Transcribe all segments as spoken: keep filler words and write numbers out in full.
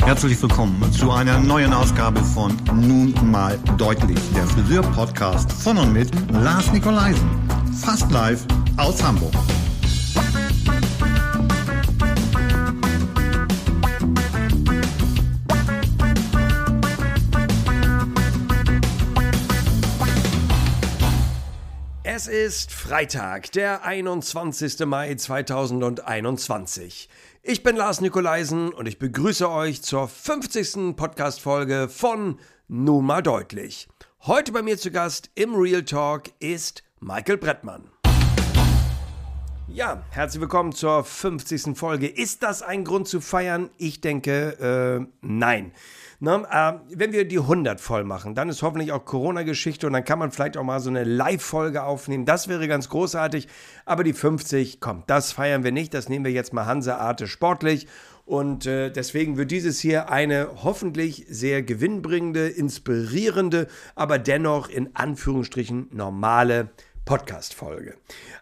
Herzlich willkommen zu einer neuen Ausgabe von Nun mal deutlich, der Friseur-Podcast von und mit Lars Nikolaisen. Fast live aus Hamburg. Es ist Freitag, der einundzwanzigster Mai zweitausendeinundzwanzig. Ich bin Lars Nikolaisen und ich begrüße euch zur fünfzigsten Podcast-Folge von Nun mal deutlich. Heute bei mir zu Gast im Real Talk ist Michael Brettmann. Ja, herzlich willkommen zur fünfzigsten Folge. Ist das ein Grund zu feiern? Ich denke, äh, nein. Na, äh, wenn wir die hundert voll machen, dann ist hoffentlich auch Corona-Geschichte und dann kann man vielleicht auch mal so eine Live-Folge aufnehmen. Das wäre ganz großartig, aber die fünfzig, komm, das feiern wir nicht. Das nehmen wir jetzt mal hanseatisch sportlich. Und äh, deswegen wird dieses hier eine hoffentlich sehr gewinnbringende, inspirierende, aber dennoch in Anführungsstrichen normale Podcast-Folge.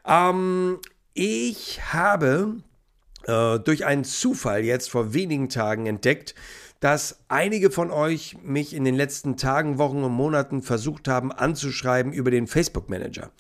Ähm, ich habe äh, durch einen Zufall jetzt vor wenigen Tagen entdeckt, dass einige von euch mich in den letzten Tagen, Wochen und Monaten versucht haben anzuschreiben über den Facebook-Manager.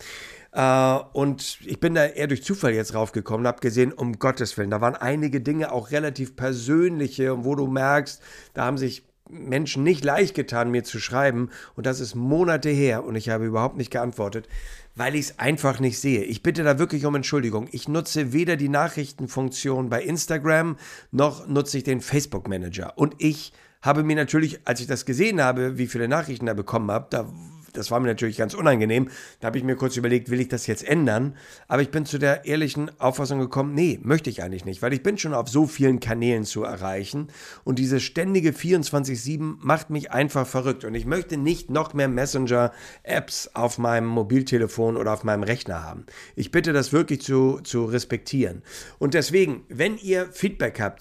Äh, und ich bin da eher durch Zufall jetzt raufgekommen und habe gesehen, um Gottes Willen, da waren einige Dinge auch relativ persönliche, wo du merkst, da haben sich Menschen nicht leicht getan, mir zu schreiben. Und das ist Monate her und ich habe überhaupt nicht geantwortet, weil ich es einfach nicht sehe. Ich bitte da wirklich um Entschuldigung. Ich nutze weder die Nachrichtenfunktion bei Instagram, noch nutze ich den Facebook-Manager. Und ich habe mir natürlich, als ich das gesehen habe, wie viele Nachrichten da bekommen habe, da das war mir natürlich ganz unangenehm. Da habe ich mir kurz überlegt, will ich das jetzt ändern? Aber ich bin zu der ehrlichen Auffassung gekommen, nee, möchte ich eigentlich nicht, weil ich bin schon auf so vielen Kanälen zu erreichen und diese ständige vierundzwanzig sieben macht mich einfach verrückt und ich möchte nicht noch mehr Messenger-Apps auf meinem Mobiltelefon oder auf meinem Rechner haben. Ich bitte das wirklich zu, zu respektieren. Und deswegen, wenn ihr Feedback habt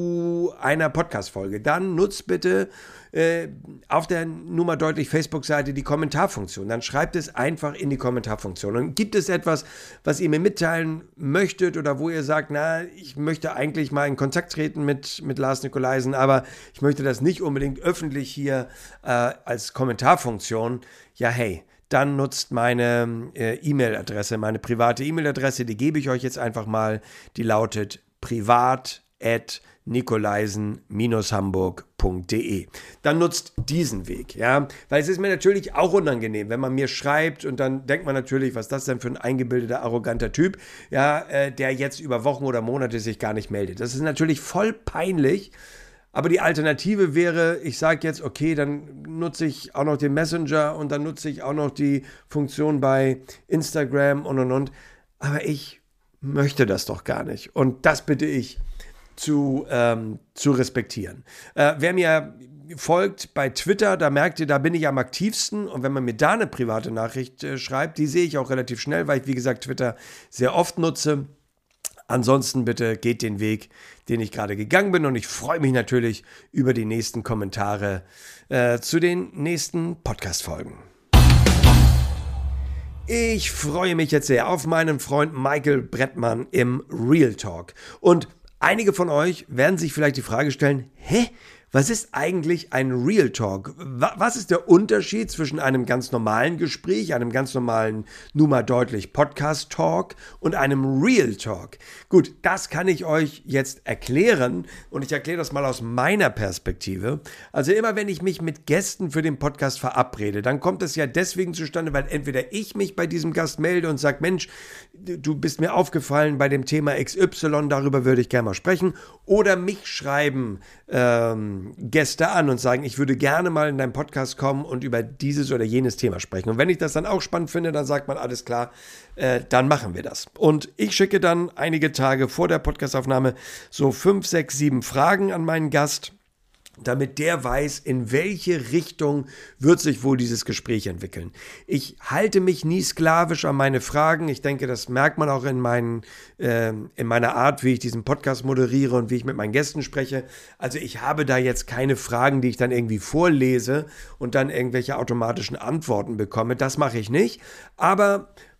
zu einer Podcast-Folge, dann nutzt bitte äh, auf der Nun mal deutlich Facebook-Seite die Kommentarfunktion. Dann schreibt es einfach in die Kommentarfunktion. Und gibt es etwas, was ihr mir mitteilen möchtet oder wo ihr sagt, na, ich möchte eigentlich mal in Kontakt treten mit, mit Lars Nikolaisen, aber ich möchte das nicht unbedingt öffentlich hier äh, als Kommentarfunktion. Ja, hey, dann nutzt meine äh, E-Mail-Adresse, meine private E-Mail-Adresse, die gebe ich euch jetzt einfach mal, die lautet privat at nikolaisen hamburg punkt de. Dann nutzt diesen Weg, ja, weil es ist mir natürlich auch unangenehm, wenn man mir schreibt und dann denkt man natürlich, was ist das denn für ein eingebildeter, arroganter Typ, ja, äh, der jetzt über Wochen oder Monate sich gar nicht meldet. Das ist natürlich voll peinlich, aber die Alternative wäre, ich sage jetzt, okay, dann nutze ich auch noch den Messenger und dann nutze ich auch noch die Funktion bei Instagram und und und, aber ich möchte das doch gar nicht und das bitte ich zu, ähm, zu respektieren. Äh, wer mir folgt bei Twitter, da merkt ihr, da bin ich am aktivsten und wenn man mir da eine private Nachricht äh, schreibt, die sehe ich auch relativ schnell, weil ich, wie gesagt, Twitter sehr oft nutze. Ansonsten bitte geht den Weg, den ich gerade gegangen bin und ich freue mich natürlich über die nächsten Kommentare äh, zu den nächsten Podcast-Folgen. Ich freue mich jetzt sehr auf meinen Freund Michael Brettmann im Real Talk und einige von euch werden sich vielleicht die Frage stellen, hä, was ist eigentlich ein Real Talk? Was ist der Unterschied zwischen einem ganz normalen Gespräch, einem ganz normalen, nun mal deutlich Podcast-Talk und einem Real Talk? Gut, das kann ich euch jetzt erklären und ich erkläre das mal aus meiner Perspektive. Also immer wenn ich mich mit Gästen für den Podcast verabrede, dann kommt es ja deswegen zustande, weil entweder ich mich bei diesem Gast melde und sage, Mensch, du bist mir aufgefallen bei dem Thema X Y, darüber würde ich gerne mal sprechen, oder mich schreiben ähm, Gäste an und sagen, ich würde gerne mal in deinen Podcast kommen und über dieses oder jenes Thema sprechen. Und wenn ich das dann auch spannend finde, dann sagt man, alles klar, äh, dann machen wir das. Und ich schicke dann einige Tage vor der Podcastaufnahme so fünf, sechs, sieben Fragen an meinen Gast, damit der weiß, in welche Richtung wird sich wohl dieses Gespräch entwickeln. Ich halte mich nie sklavisch an meine Fragen. Ich denke, das merkt man auch in, meinen, äh, in meiner Art, wie ich diesen Podcast moderiere und wie ich mit meinen Gästen spreche. Also ich habe da jetzt keine Fragen, die ich dann irgendwie vorlese und dann irgendwelche automatischen Antworten bekomme. Das mache ich nicht. Aber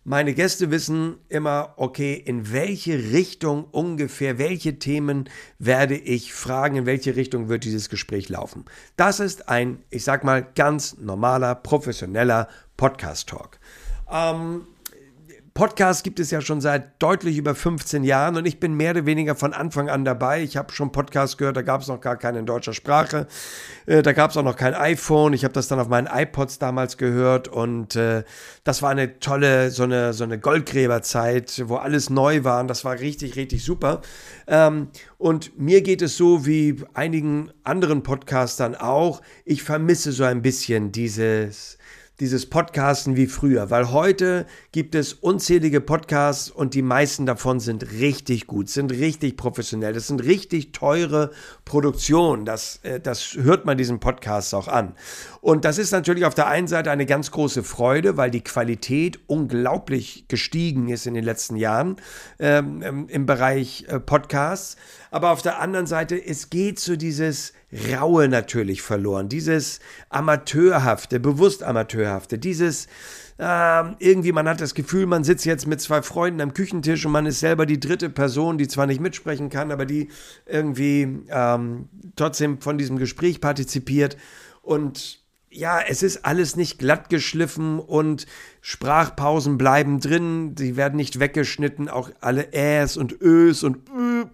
Meine Gäste wissen immer, okay, in welche Richtung ungefähr, welche Themen werde ich fragen, in welche Richtung wird dieses Gespräch laufen. Das ist ein, ich sag mal, ganz normaler, professioneller Podcast-Talk. Ähm, Podcast gibt es ja schon seit deutlich über fünfzehn Jahren und ich bin mehr oder weniger von Anfang an dabei. Ich habe schon Podcasts gehört, da gab es noch gar keinen in deutscher Sprache. Äh, da gab es auch noch kein iPhone. Ich habe das dann auf meinen iPods damals gehört und äh, das war eine tolle, so eine, so eine Goldgräberzeit, wo alles neu war und das war richtig, richtig super. Ähm, und mir geht es so wie einigen anderen Podcastern auch. Ich vermisse so ein bisschen dieses... dieses Podcasten wie früher, weil heute gibt es unzählige Podcasts und die meisten davon sind richtig gut, sind richtig professionell, das sind richtig teure Produktionen, das, das hört man diesen Podcasts auch an. Und das ist natürlich auf der einen Seite eine ganz große Freude, weil die Qualität unglaublich gestiegen ist in den letzten Jahren ähm, im Bereich äh, Podcasts, aber auf der anderen Seite, es geht so dieses Raue natürlich verloren, dieses Amateurhafte, bewusst Amateurhafte, dieses äh, irgendwie, man hat das Gefühl, man sitzt jetzt mit zwei Freunden am Küchentisch und man ist selber die dritte Person, die zwar nicht mitsprechen kann, aber die irgendwie ähm, trotzdem von diesem Gespräch partizipiert und ja, es ist alles nicht glatt geschliffen und Sprachpausen bleiben drin, die werden nicht weggeschnitten, auch alle Äs und Ös und Ö.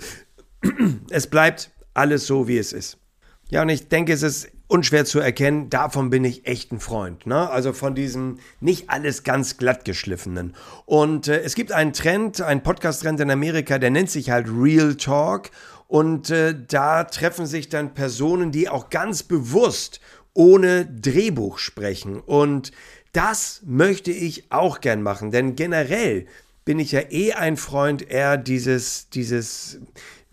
Es bleibt alles so, wie es ist. Ja, und ich denke, es ist unschwer zu erkennen, davon bin ich echt ein Freund, ne? Also von diesem nicht alles ganz glatt geschliffenen. Und äh, es gibt einen Trend, einen Podcast-Trend in Amerika, der nennt sich halt Real Talk. Und äh, da treffen sich dann Personen, die auch ganz bewusst ohne Drehbuch sprechen. Und das möchte ich auch gern machen, denn generell bin ich ja eh ein Freund eher dieses, dieses,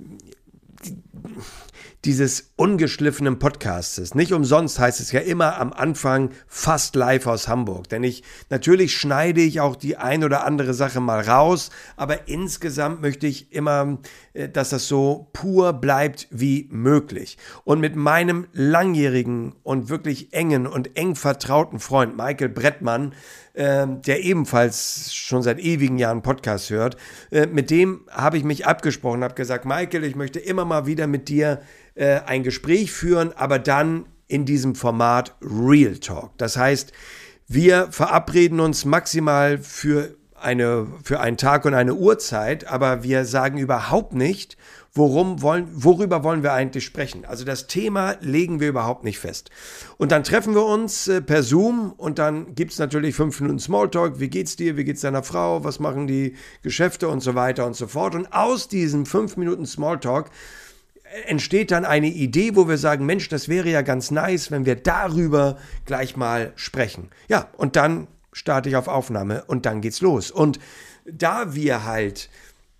dieses ungeschliffenen Podcastes. Nicht umsonst heißt es ja immer am Anfang fast live aus Hamburg. Denn ich, natürlich schneide ich auch die ein oder andere Sache mal raus, aber insgesamt möchte ich immer, dass das so pur bleibt wie möglich. Und mit meinem langjährigen und wirklich engen und eng vertrauten Freund Michael Brettmann, äh, der ebenfalls schon seit ewigen Jahren Podcast hört, äh, mit dem habe ich mich abgesprochen, habe gesagt, Michael, ich möchte immer mal wieder mit dir äh, ein Gespräch führen, aber dann in diesem Format Real Talk. Das heißt, wir verabreden uns maximal für eine, für einen Tag und eine Uhrzeit, aber wir sagen überhaupt nicht, worum wollen, worüber wollen wir eigentlich sprechen. Also das Thema legen wir überhaupt nicht fest. Und dann treffen wir uns äh, per Zoom und dann gibt es natürlich fünf Minuten Smalltalk. Wie geht's dir? Wie geht's deiner Frau? Was machen die Geschäfte und so weiter und so fort. Und aus diesem fünf Minuten Smalltalk entsteht dann eine Idee, wo wir sagen, Mensch, das wäre ja ganz nice, wenn wir darüber gleich mal sprechen. Ja, und dann starte ich auf Aufnahme und dann geht's los. Und da wir halt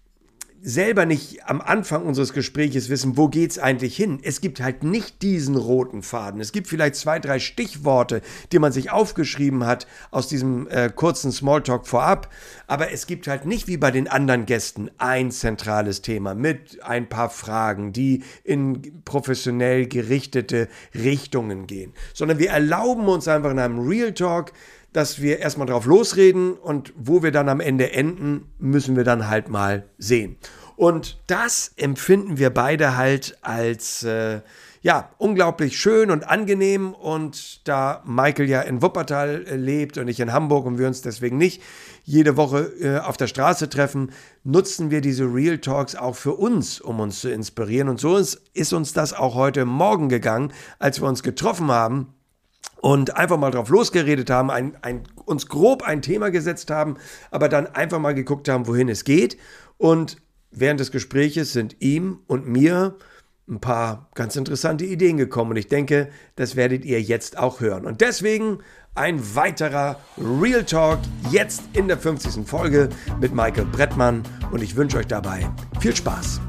selber nicht am Anfang unseres Gespräches wissen, wo geht's eigentlich hin. Es gibt halt nicht diesen roten Faden. Es gibt vielleicht zwei, drei Stichworte, die man sich aufgeschrieben hat aus diesem äh, kurzen Smalltalk vorab. Aber es gibt halt nicht wie bei den anderen Gästen ein zentrales Thema mit ein paar Fragen, die in professionell gerichtete Richtungen gehen. Sondern wir erlauben uns einfach in einem Real Talk, dass wir erstmal drauf losreden und wo wir dann am Ende enden, müssen wir dann halt mal sehen. Und das empfinden wir beide halt als äh, ja, unglaublich schön und angenehm. Und da Michael ja in Wuppertal äh, lebt und ich in Hamburg und wir uns deswegen nicht jede Woche äh, auf der Straße treffen, nutzen wir diese Real Talks auch für uns, um uns zu inspirieren. Und so ist, ist uns das auch heute Morgen gegangen, als wir uns getroffen haben und einfach mal drauf losgeredet haben, ein, ein, uns grob ein Thema gesetzt haben, aber dann einfach mal geguckt haben, wohin es geht. Und während des Gespräches sind ihm und mir ein paar ganz interessante Ideen gekommen. Und ich denke, das werdet ihr jetzt auch hören. Und deswegen ein weiterer Real Talk jetzt in der fünfzigsten Folge mit Michael Brettmann. Und ich wünsche euch dabei viel Spaß.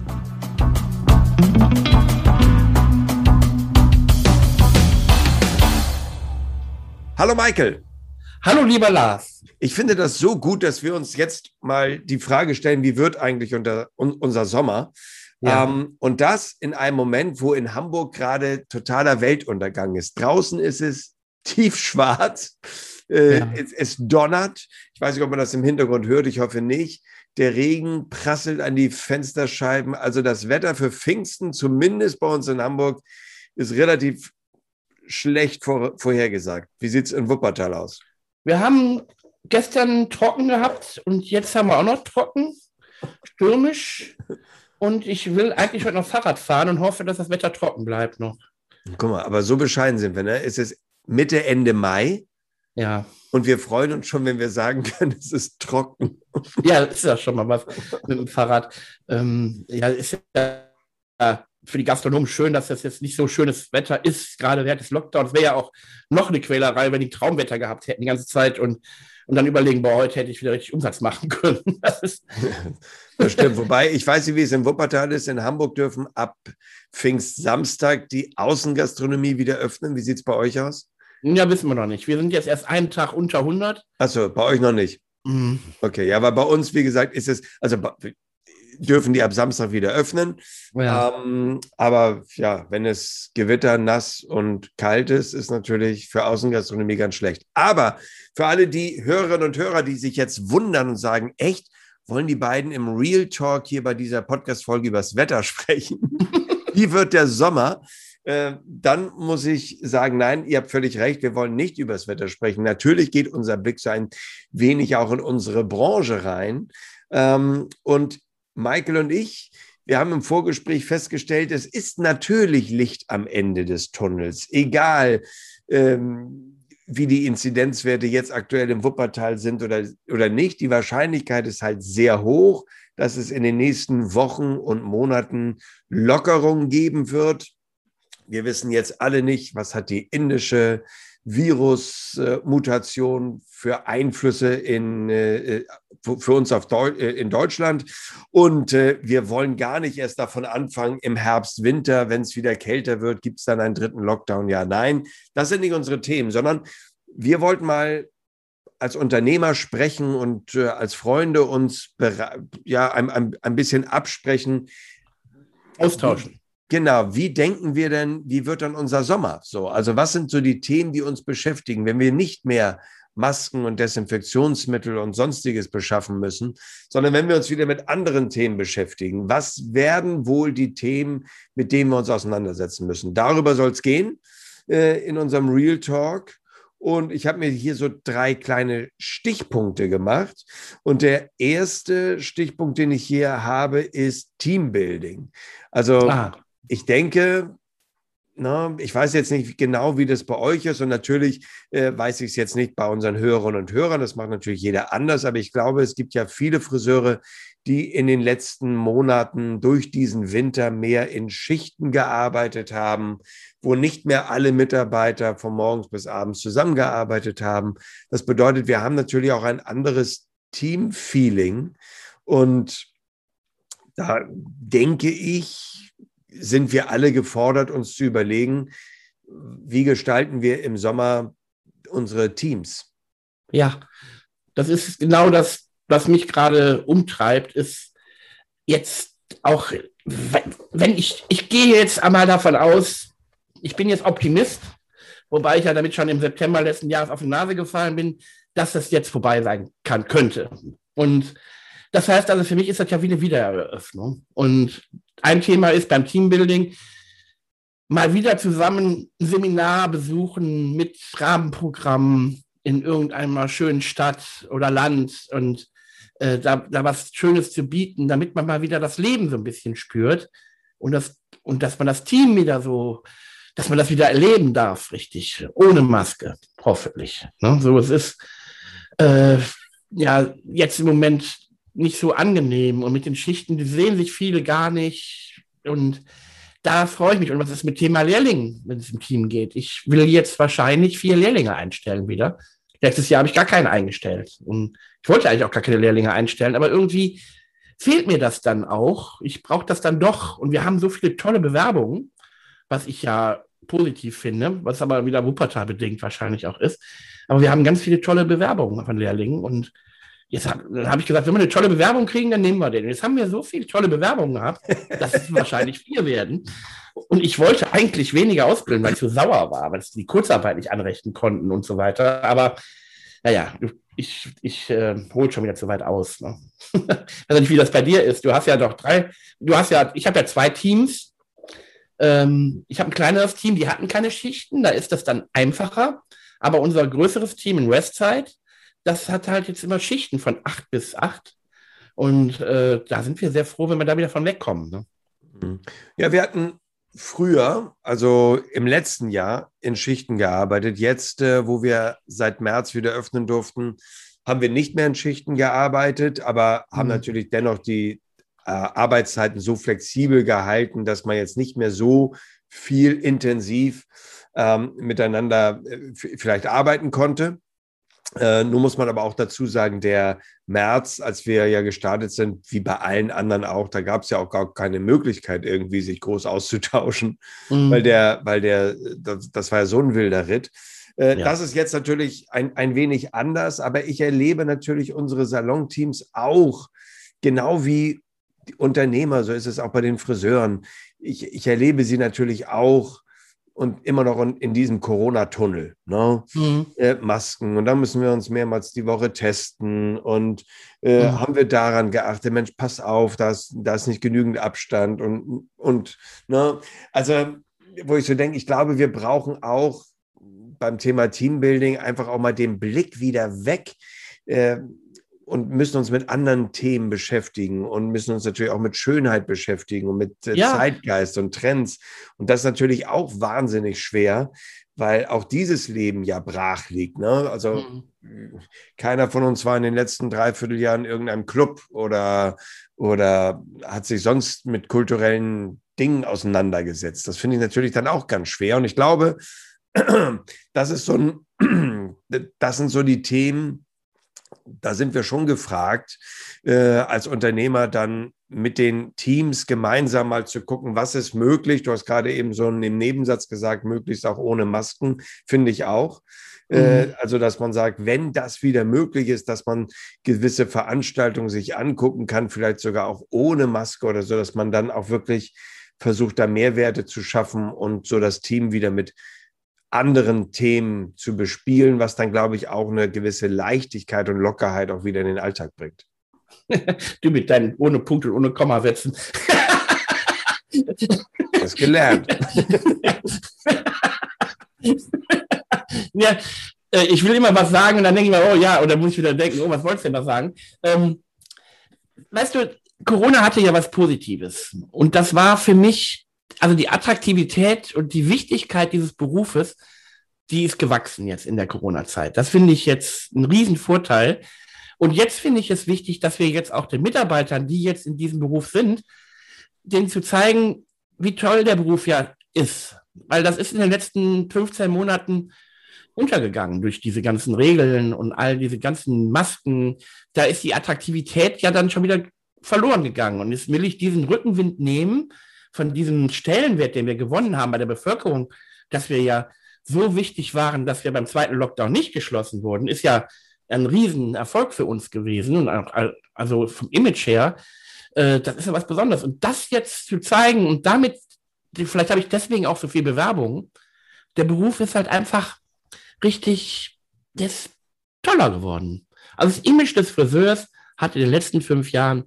Hallo Michael. Hallo lieber Lars. Ich finde das so gut, dass wir uns jetzt mal die Frage stellen, wie wird eigentlich unter, un, unser Sommer? Ja. Ähm, und das in einem Moment, wo in Hamburg gerade totaler Weltuntergang ist. Draußen ist es tiefschwarz. Äh, ja. es, es donnert. Ich weiß nicht, ob man das im Hintergrund hört. Ich hoffe nicht. Der Regen prasselt an die Fensterscheiben. Also das Wetter für Pfingsten, zumindest bei uns in Hamburg, ist relativ schlecht vor, vorhergesagt. Wie sieht es in Wuppertal aus? Wir haben gestern trocken gehabt und jetzt haben wir auch noch trocken, stürmisch. Und ich will eigentlich heute noch Fahrrad fahren und hoffe, dass das Wetter trocken bleibt noch. Guck mal, aber so bescheiden sind wir, ne? Es ist Mitte, Ende Mai. Ja. Und wir freuen uns schon, wenn wir sagen können, es ist trocken. Ja, das ist ja schon mal was mit dem Fahrrad. Ähm, ja, ist ja für die Gastronomen schön, dass das jetzt nicht so schönes Wetter ist, gerade während des Lockdowns. Wäre ja auch noch eine Quälerei, wenn die Traumwetter gehabt hätten die ganze Zeit und, und dann überlegen, boah, heute hätte ich wieder richtig Umsatz machen können. Das ist das stimmt. Wobei, ich weiß nicht, wie es in Wuppertal ist. In Hamburg dürfen ab Pfingstsamstag die Außengastronomie wieder öffnen. Wie sieht es bei euch aus? Ja, wissen wir noch nicht. Wir sind jetzt erst einen Tag unter hundert. Achso, bei euch noch nicht? Mhm. Okay, ja, aber bei uns, wie gesagt, ist es, also dürfen die ab Samstag wieder öffnen. Ja. Ähm, aber ja, wenn es Gewitter, nass und kalt ist, ist natürlich für Außengastronomie ganz schlecht. Aber für alle die Hörerinnen und Hörer, die sich jetzt wundern und sagen, echt, wollen die beiden im Real Talk hier bei dieser Podcast-Folge über das Wetter sprechen? Wie wird der Sommer? Äh, dann muss ich sagen, nein, ihr habt völlig recht, wir wollen nicht über das Wetter sprechen. Natürlich geht unser Blick so ein wenig auch in unsere Branche rein. Ähm, und Michael und ich, wir haben im Vorgespräch festgestellt, es ist natürlich Licht am Ende des Tunnels, egal ähm, wie die Inzidenzwerte jetzt aktuell im Wuppertal sind oder, oder nicht. Die Wahrscheinlichkeit ist halt sehr hoch, dass es in den nächsten Wochen und Monaten Lockerungen geben wird. Wir wissen jetzt alle nicht, was hat die indische Virusmutation für Einflüsse in, für uns auf Deu- in Deutschland. Und wir wollen gar nicht erst davon anfangen, im Herbst, Winter, wenn es wieder kälter wird, gibt es dann einen dritten Lockdown? Ja, nein, das sind nicht unsere Themen, sondern wir wollten mal als Unternehmer sprechen und als Freunde uns ja, ein, ein, ein bisschen absprechen. Austauschen. Genau, wie denken wir denn, wie wird dann unser Sommer so? Also was sind so die Themen, die uns beschäftigen, wenn wir nicht mehr Masken und Desinfektionsmittel und Sonstiges beschaffen müssen, sondern wenn wir uns wieder mit anderen Themen beschäftigen? Was werden wohl die Themen, mit denen wir uns auseinandersetzen müssen? Darüber soll es gehen äh, in unserem Real Talk. Und ich habe mir hier so drei kleine Stichpunkte gemacht. Und der erste Stichpunkt, den ich hier habe, ist Teambuilding. Also ah. Ich denke, na, ich weiß jetzt nicht genau, wie das bei euch ist und natürlich äh, weiß ich es jetzt nicht bei unseren Hörerinnen und Hörern, das macht natürlich jeder anders, aber ich glaube, es gibt ja viele Friseure, die in den letzten Monaten durch diesen Winter mehr in Schichten gearbeitet haben, wo nicht mehr alle Mitarbeiter von morgens bis abends zusammengearbeitet haben. Das bedeutet, wir haben natürlich auch ein anderes Teamfeeling und da denke ich, sind wir alle gefordert, uns zu überlegen, wie gestalten wir im Sommer unsere Teams? Ja, das ist genau das, was mich gerade umtreibt, ist jetzt auch, wenn ich, ich gehe jetzt einmal davon aus, ich bin jetzt Optimist, wobei ich ja damit schon im September letzten Jahres auf die Nase gefallen bin, dass das jetzt vorbei sein kann, könnte. Und das heißt also, für mich ist das ja wie eine Wiedereröffnung. Und ein Thema ist beim Teambuilding, mal wieder zusammen ein Seminar besuchen mit Rahmenprogrammen in irgendeiner schönen Stadt oder Land und äh, da, da was Schönes zu bieten, damit man mal wieder das Leben so ein bisschen spürt und, das, und dass man das Team wieder so, dass man das wieder erleben darf, richtig, ohne Maske, hoffentlich. Ne? So, es ist äh, ja jetzt im Moment nicht so angenehm und mit den Schichten, die sehen sich viele gar nicht und da freue ich mich. Und was ist mit Thema Lehrlingen, wenn es im Team geht? Ich will jetzt wahrscheinlich vier Lehrlinge einstellen wieder. Letztes Jahr habe ich gar keinen eingestellt und ich wollte eigentlich auch gar keine Lehrlinge einstellen, aber irgendwie fehlt mir das dann auch. Ich brauche das dann doch und wir haben so viele tolle Bewerbungen, was ich ja positiv finde, was aber wieder Wuppertal bedingt wahrscheinlich auch ist. Aber wir haben ganz viele tolle Bewerbungen von Lehrlingen und jetzt hab, dann habe ich gesagt, wenn wir eine tolle Bewerbung kriegen, dann nehmen wir den. Und jetzt haben wir so viele tolle Bewerbungen gehabt, dass es wahrscheinlich vier werden. Und ich wollte eigentlich weniger ausbilden, weil ich so sauer war, weil sie die Kurzarbeit nicht anrechnen konnten und so weiter. Aber ja, ja, ich, ich äh, hole schon wieder zu weit aus. Ne? Ich weiß nicht, wie das bei dir ist. Du hast ja doch drei, du hast ja, ich habe ja zwei Teams. Ähm, ich habe ein kleineres Team, die hatten keine Schichten, da ist das dann einfacher. Aber unser größeres Team in Westside, das hat halt jetzt immer Schichten von acht bis acht. Und äh, da sind wir sehr froh, wenn wir da wieder von wegkommen. Ne? Ja, wir hatten früher, also im letzten Jahr, in Schichten gearbeitet. Jetzt, äh, wo wir seit März wieder öffnen durften, haben wir nicht mehr in Schichten gearbeitet, aber haben Mhm. natürlich dennoch die äh, Arbeitszeiten so flexibel gehalten, dass man jetzt nicht mehr so viel intensiv ähm, miteinander äh, f- vielleicht arbeiten konnte. Äh, nun muss man aber auch dazu sagen, der März, als wir ja gestartet sind, wie bei allen anderen auch, da gab es ja auch gar keine Möglichkeit, irgendwie sich groß auszutauschen, weil Mhm. der, weil der, das, das war ja so ein wilder Ritt. Äh, Ja. das ist jetzt natürlich ein, ein wenig anders, aber ich erlebe natürlich unsere Salonteams auch, genau wie die Unternehmer, so ist es auch bei den Friseuren. Ich, ich erlebe sie natürlich auch und immer noch in, in diesem Corona-Tunnel. Ne? Mhm. Äh, Masken und dann müssen wir uns mehrmals die Woche testen und äh, Mhm. haben wir daran geachtet, Mensch, pass auf, da ist, da ist nicht genügend Abstand und, und ne? Also, wo ich so denke, ich glaube, wir brauchen auch beim Thema Teambuilding einfach auch mal den Blick wieder weg äh, und müssen uns mit anderen Themen beschäftigen und müssen uns natürlich auch mit Schönheit beschäftigen und mit äh, Ja. Zeitgeist und Trends. Und das ist natürlich auch wahnsinnig schwer, weil auch dieses Leben ja brach liegt. Ne? Also Mhm. keiner von uns war in den letzten Dreivierteljahren in irgendeinem Club oder, oder hat sich sonst mit kulturellen Dingen auseinandergesetzt. Das finde ich natürlich dann auch ganz schwer. Und ich glaube, das ist so ein, das sind so die Themen, da sind wir schon gefragt, äh, als Unternehmer dann mit den Teams gemeinsam mal zu gucken, was ist möglich. Du hast gerade eben so im Nebensatz gesagt, möglichst auch ohne Masken, finde ich auch. Äh, Mhm. also, dass man sagt, wenn das wieder möglich ist, dass man gewisse Veranstaltungen sich angucken kann, vielleicht sogar auch ohne Maske oder so, dass man dann auch wirklich versucht, da Mehrwerte zu schaffen und so das Team wieder mit anderen Themen zu bespielen, was dann, glaube ich, auch eine gewisse Leichtigkeit und Lockerheit auch wieder in den Alltag bringt. Du mit deinen ohne Punkt und ohne Komma setzen. Das gelernt. Ja, äh, ich will immer was sagen und dann denke ich mir, oh ja, oder muss ich wieder denken, oh, was wolltest du denn da sagen? Ähm, weißt du, Corona hatte ja was Positives. Und das war für mich, also die Attraktivität und die Wichtigkeit dieses Berufes, die ist gewachsen jetzt in der Corona-Zeit. Das finde ich jetzt ein Riesenvorteil. Und jetzt finde ich es wichtig, dass wir jetzt auch den Mitarbeitern, die jetzt in diesem Beruf sind, denen zu zeigen, wie toll der Beruf ja ist. Weil das ist in den letzten fünfzehn Monaten untergegangen durch diese ganzen Regeln und all diese ganzen Masken. Da ist die Attraktivität ja dann schon wieder verloren gegangen. Und jetzt will ich diesen Rückenwind nehmen von diesem Stellenwert, den wir gewonnen haben bei der Bevölkerung, dass wir ja so wichtig waren, dass wir beim zweiten Lockdown nicht geschlossen wurden, ist ja ein Riesenerfolg für uns gewesen. Und auch, also vom Image her, äh, das ist ja was Besonderes. Und das jetzt zu zeigen und damit, vielleicht habe ich deswegen auch so viel Bewerbung, der Beruf ist halt einfach richtig, der ist toller geworden. Also das Image des Friseurs hat in den letzten fünf Jahren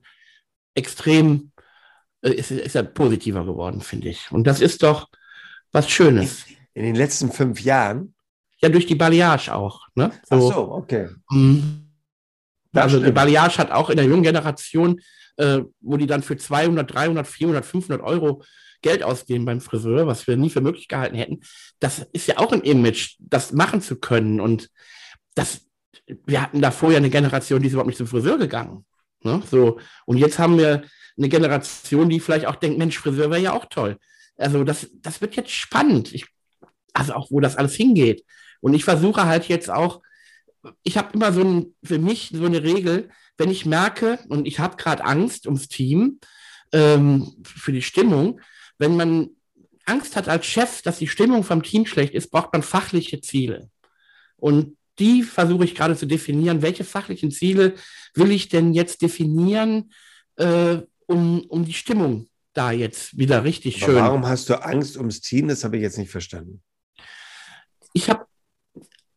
extrem, äh, ist, ist ja positiver geworden, finde ich. Und das ist doch was Schönes. In den letzten fünf Jahren? Ja, durch die Balayage auch. Ne? So, Ach so, okay. Mh, also stimmt. die Balayage hat auch in der jungen Generation, äh, wo die dann für zweihundert, dreihundert, vierhundert, fünfhundert Euro Geld ausgeben beim Friseur, was wir nie für möglich gehalten hätten. Das ist ja auch ein Image, das machen zu können. Und das, wir hatten da vorher eine Generation, die ist überhaupt nicht zum Friseur gegangen. Ne? So, und jetzt haben wir eine Generation, die vielleicht auch denkt, Mensch, Friseur wäre ja auch toll. Also das, das wird jetzt spannend. Ich, also auch, wo das alles hingeht. Und ich versuche halt jetzt auch, ich habe immer so ein, für mich so eine Regel, wenn ich merke, und ich habe gerade Angst ums Team, ähm, für die Stimmung, wenn man Angst hat als Chef, dass die Stimmung vom Team schlecht ist, braucht man fachliche Ziele. Und die versuche ich gerade zu definieren. Welche fachlichen Ziele will ich denn jetzt definieren, äh, um, um die Stimmung da jetzt wieder richtig Aber schön. Warum hast du Angst ums Team? Das habe ich jetzt nicht verstanden. Ich habe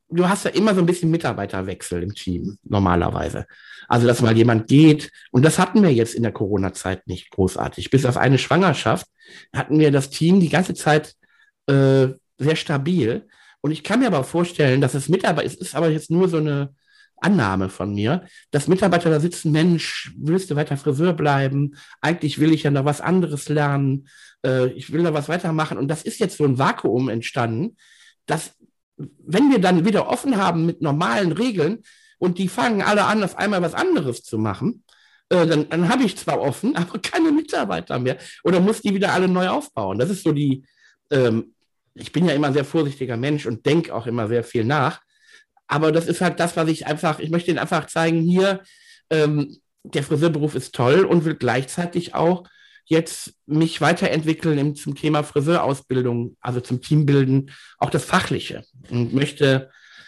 du hast ja immer so ein bisschen Mitarbeiterwechsel im Team, normalerweise. Also, dass mal jemand geht. Und das hatten wir jetzt in der Corona-Zeit nicht großartig. Bis auf eine Schwangerschaft hatten wir das Team die ganze Zeit äh, sehr stabil. Und ich kann mir aber vorstellen, dass es Mitarbeiter, es ist aber jetzt nur so eine Annahme von mir, dass Mitarbeiter da sitzen, Mensch, willst du weiter Friseur bleiben? Eigentlich will ich ja noch was anderes lernen. Äh, ich will da was weitermachen. Und das ist jetzt so ein Vakuum entstanden, dass, wenn wir dann wieder offen haben mit normalen Regeln und die fangen alle an, auf einmal was anderes zu machen, äh, dann, dann habe ich zwar offen, aber keine Mitarbeiter mehr. Oder muss die wieder alle neu aufbauen. Das ist so die, ähm, ich bin ja immer ein sehr vorsichtiger Mensch und denke auch immer sehr viel nach. Aber das ist halt das, was ich einfach, ich möchte Ihnen einfach zeigen, hier, ähm, der Friseurberuf ist toll und will gleichzeitig auch jetzt mich weiterentwickeln im, zum Thema Friseurausbildung, also zum Teambilden, auch das Fachliche. Und möchte,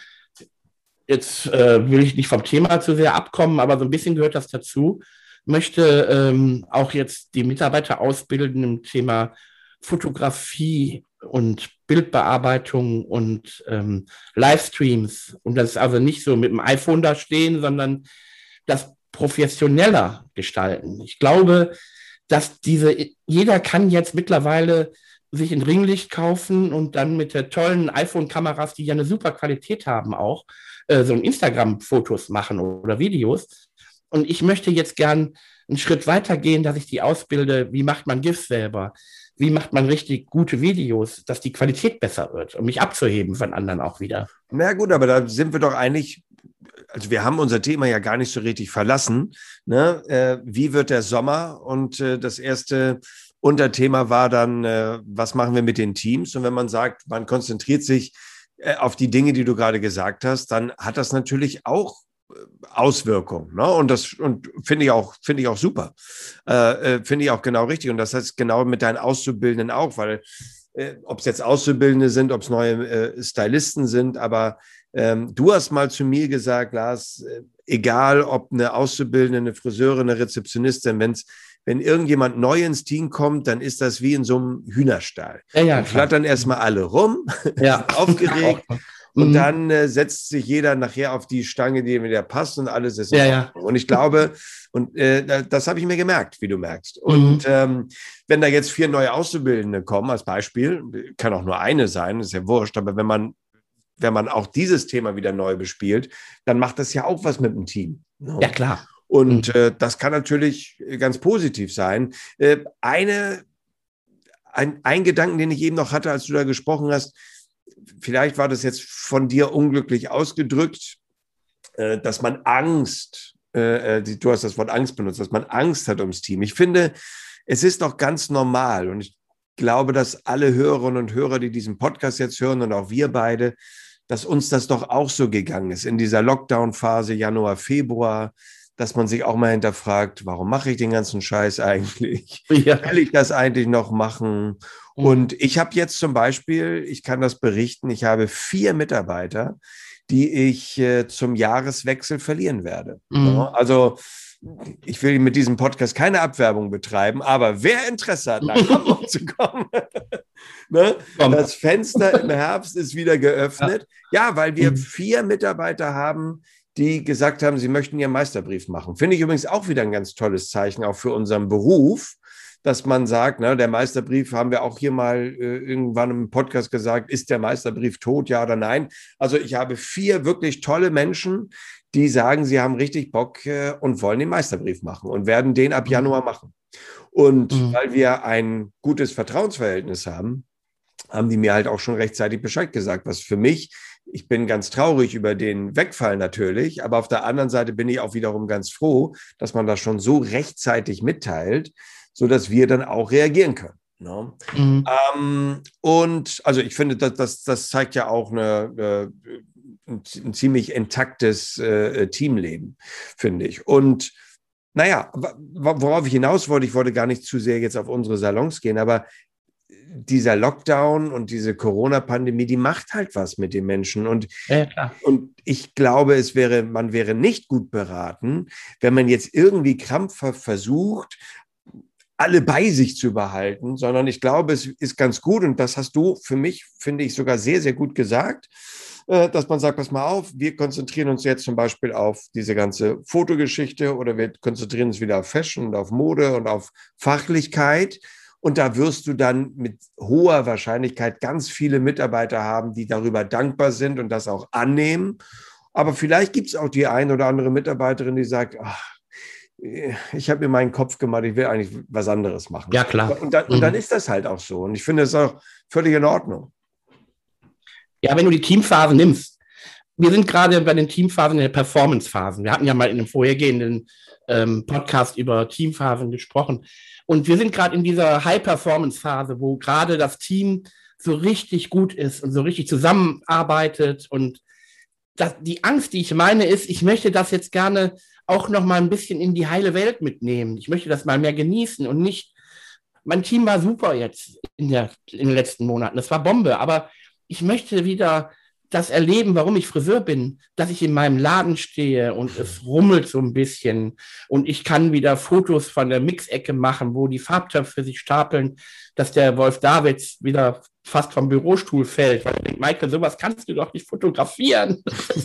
jetzt äh, will ich nicht vom Thema zu sehr abkommen, aber so ein bisschen gehört das dazu, möchte ähm, auch jetzt die Mitarbeiter ausbilden im Thema Fotografie und Bildbearbeitung und ähm, Livestreams. Und das ist also nicht so mit dem iPhone da stehen, sondern das professioneller gestalten. Ich glaube, dass diese, jeder kann jetzt mittlerweile sich ein Ringlicht kaufen und dann mit der tollen iPhone-Kameras, die ja eine super Qualität haben auch, äh, so ein Instagram-Fotos machen oder Videos. Und ich möchte jetzt gern einen Schritt weiter gehen, dass ich die ausbilde, wie macht man GIFs selber, wie macht man richtig gute Videos, dass die Qualität besser wird, um mich abzuheben von anderen auch wieder. Na gut, aber da sind wir doch eigentlich, also wir haben unser Thema ja gar nicht so richtig verlassen. Ne? Äh, wie wird der Sommer? Und äh, das erste Unterthema war dann, äh, was machen wir mit den Teams? Und wenn man sagt, man konzentriert sich äh, auf die Dinge, die du gerade gesagt hast, dann hat das natürlich auch Auswirkungen, ne? Und das und finde ich auch finde ich auch super, äh, finde ich auch genau richtig. Und das heißt genau mit deinen Auszubildenden auch, weil äh, ob es jetzt Auszubildende sind, ob es neue äh, Stylisten sind, aber ähm, du hast mal zu mir gesagt, Lars, äh, egal ob eine Auszubildende, eine Friseurin, eine Rezeptionistin, wenn's wenn irgendjemand neu ins Team kommt, dann ist das wie in so einem Hühnerstall. Ja, ja, dann flattern erstmal alle rum, ja. aufgeregt. Und dann äh, setzt sich jeder nachher auf die Stange, die wieder passt und alles ist in ja, Ordnung. Und ich glaube, und äh, das habe ich mir gemerkt, wie du merkst. Mhm. Und ähm, wenn da jetzt vier neue Auszubildende kommen, als Beispiel, kann auch nur eine sein, ist ja wurscht, aber wenn man, wenn man auch dieses Thema wieder neu bespielt, dann macht das ja auch was mit dem Team. No? Ja, klar. Und äh, das kann natürlich ganz positiv sein. Äh, eine, ein, ein Gedanken, den ich eben noch hatte, als du da gesprochen hast, vielleicht war das jetzt von dir unglücklich ausgedrückt, äh, dass man Angst, äh, die, du hast das Wort Angst benutzt, dass man Angst hat ums Team. Ich finde, es ist doch ganz normal und ich glaube, dass alle Hörerinnen und Hörer, die diesen Podcast jetzt hören und auch wir beide, dass uns das doch auch so gegangen ist in dieser Lockdown-Phase Januar, Februar, dass man sich auch mal hinterfragt, warum mache ich den ganzen Scheiß eigentlich? Ja. Will ich das eigentlich noch machen? Mhm. Und ich habe jetzt zum Beispiel, ich kann das berichten, ich habe vier Mitarbeiter, die ich äh, zum Jahreswechsel verlieren werde. Mhm. Ja, also ich will mit diesem Podcast keine Abwerbung betreiben, aber wer Interesse hat, nach Hamburg zu kommen, ne? Das Fenster im Herbst ist wieder geöffnet. Ja, ja weil wir mhm. vier Mitarbeiter haben, die gesagt haben, sie möchten ihren Meisterbrief machen. Finde ich übrigens auch wieder ein ganz tolles Zeichen, auch für unseren Beruf, dass man sagt, ne, der Meisterbrief, haben wir auch hier mal äh, irgendwann im Podcast gesagt, ist der Meisterbrief tot, ja oder nein? Also ich habe vier wirklich tolle Menschen, die sagen, sie haben richtig Bock äh, und wollen den Meisterbrief machen und werden den ab Januar machen. Und mhm. weil wir ein gutes Vertrauensverhältnis haben, haben die mir halt auch schon rechtzeitig Bescheid gesagt, was für mich, ich bin ganz traurig über den Wegfall natürlich, aber auf der anderen Seite bin ich auch wiederum ganz froh, dass man das schon so rechtzeitig mitteilt, sodass wir dann auch reagieren können. Ne? Mhm. Ähm, und also ich finde, das, das, das zeigt ja auch eine, eine, ein ziemlich intaktes äh, Teamleben, finde ich. Und naja, worauf ich hinaus wollte, ich wollte gar nicht zu sehr jetzt auf unsere Salons gehen, aber dieser Lockdown und diese Corona-Pandemie, die macht halt was mit den Menschen. Und, ja, klar. und ich glaube, es wäre, man wäre nicht gut beraten, wenn man jetzt irgendwie krampfhaft versucht, alle bei sich zu behalten, sondern ich glaube, es ist ganz gut, und das hast du für mich, finde ich, sogar sehr, sehr gut gesagt, äh, dass man sagt, pass mal auf, wir konzentrieren uns jetzt zum Beispiel auf diese ganze Fotogeschichte oder wir konzentrieren uns wieder auf Fashion und auf Mode und auf Fachlichkeit. Und da wirst du dann mit hoher Wahrscheinlichkeit ganz viele Mitarbeiter haben, die darüber dankbar sind und das auch annehmen. Aber vielleicht gibt es auch die ein oder andere Mitarbeiterin, die sagt, ach, ich habe mir meinen Kopf gemacht, ich will eigentlich was anderes machen. Ja, klar. Und dann, und dann Mhm. ist das halt auch so. Und ich finde es auch völlig in Ordnung. Ja, wenn du die Teamphasen nimmst. Wir sind gerade bei den Teamphasen in der Performance-Phasen. Wir hatten ja mal in einem vorhergehenden ähm, Podcast über Teamphasen gesprochen. Und wir sind gerade in dieser High-Performance-Phase, wo gerade das Team so richtig gut ist und so richtig zusammenarbeitet. Und das, die Angst, die ich meine, ist, ich möchte das jetzt gerne auch noch mal ein bisschen in die heile Welt mitnehmen. Ich möchte das mal mehr genießen und nicht, mein Team war super jetzt in, der, in den letzten Monaten, das war Bombe, aber ich möchte wieder das erleben, warum ich Friseur bin, dass ich in meinem Laden stehe und es rummelt so ein bisschen und ich kann wieder Fotos von der Mixecke machen, wo die Farbtöpfe sich stapeln, dass der Wolf Davids wieder fast vom Bürostuhl fällt, weil ich denke, Michael, sowas kannst du doch nicht fotografieren.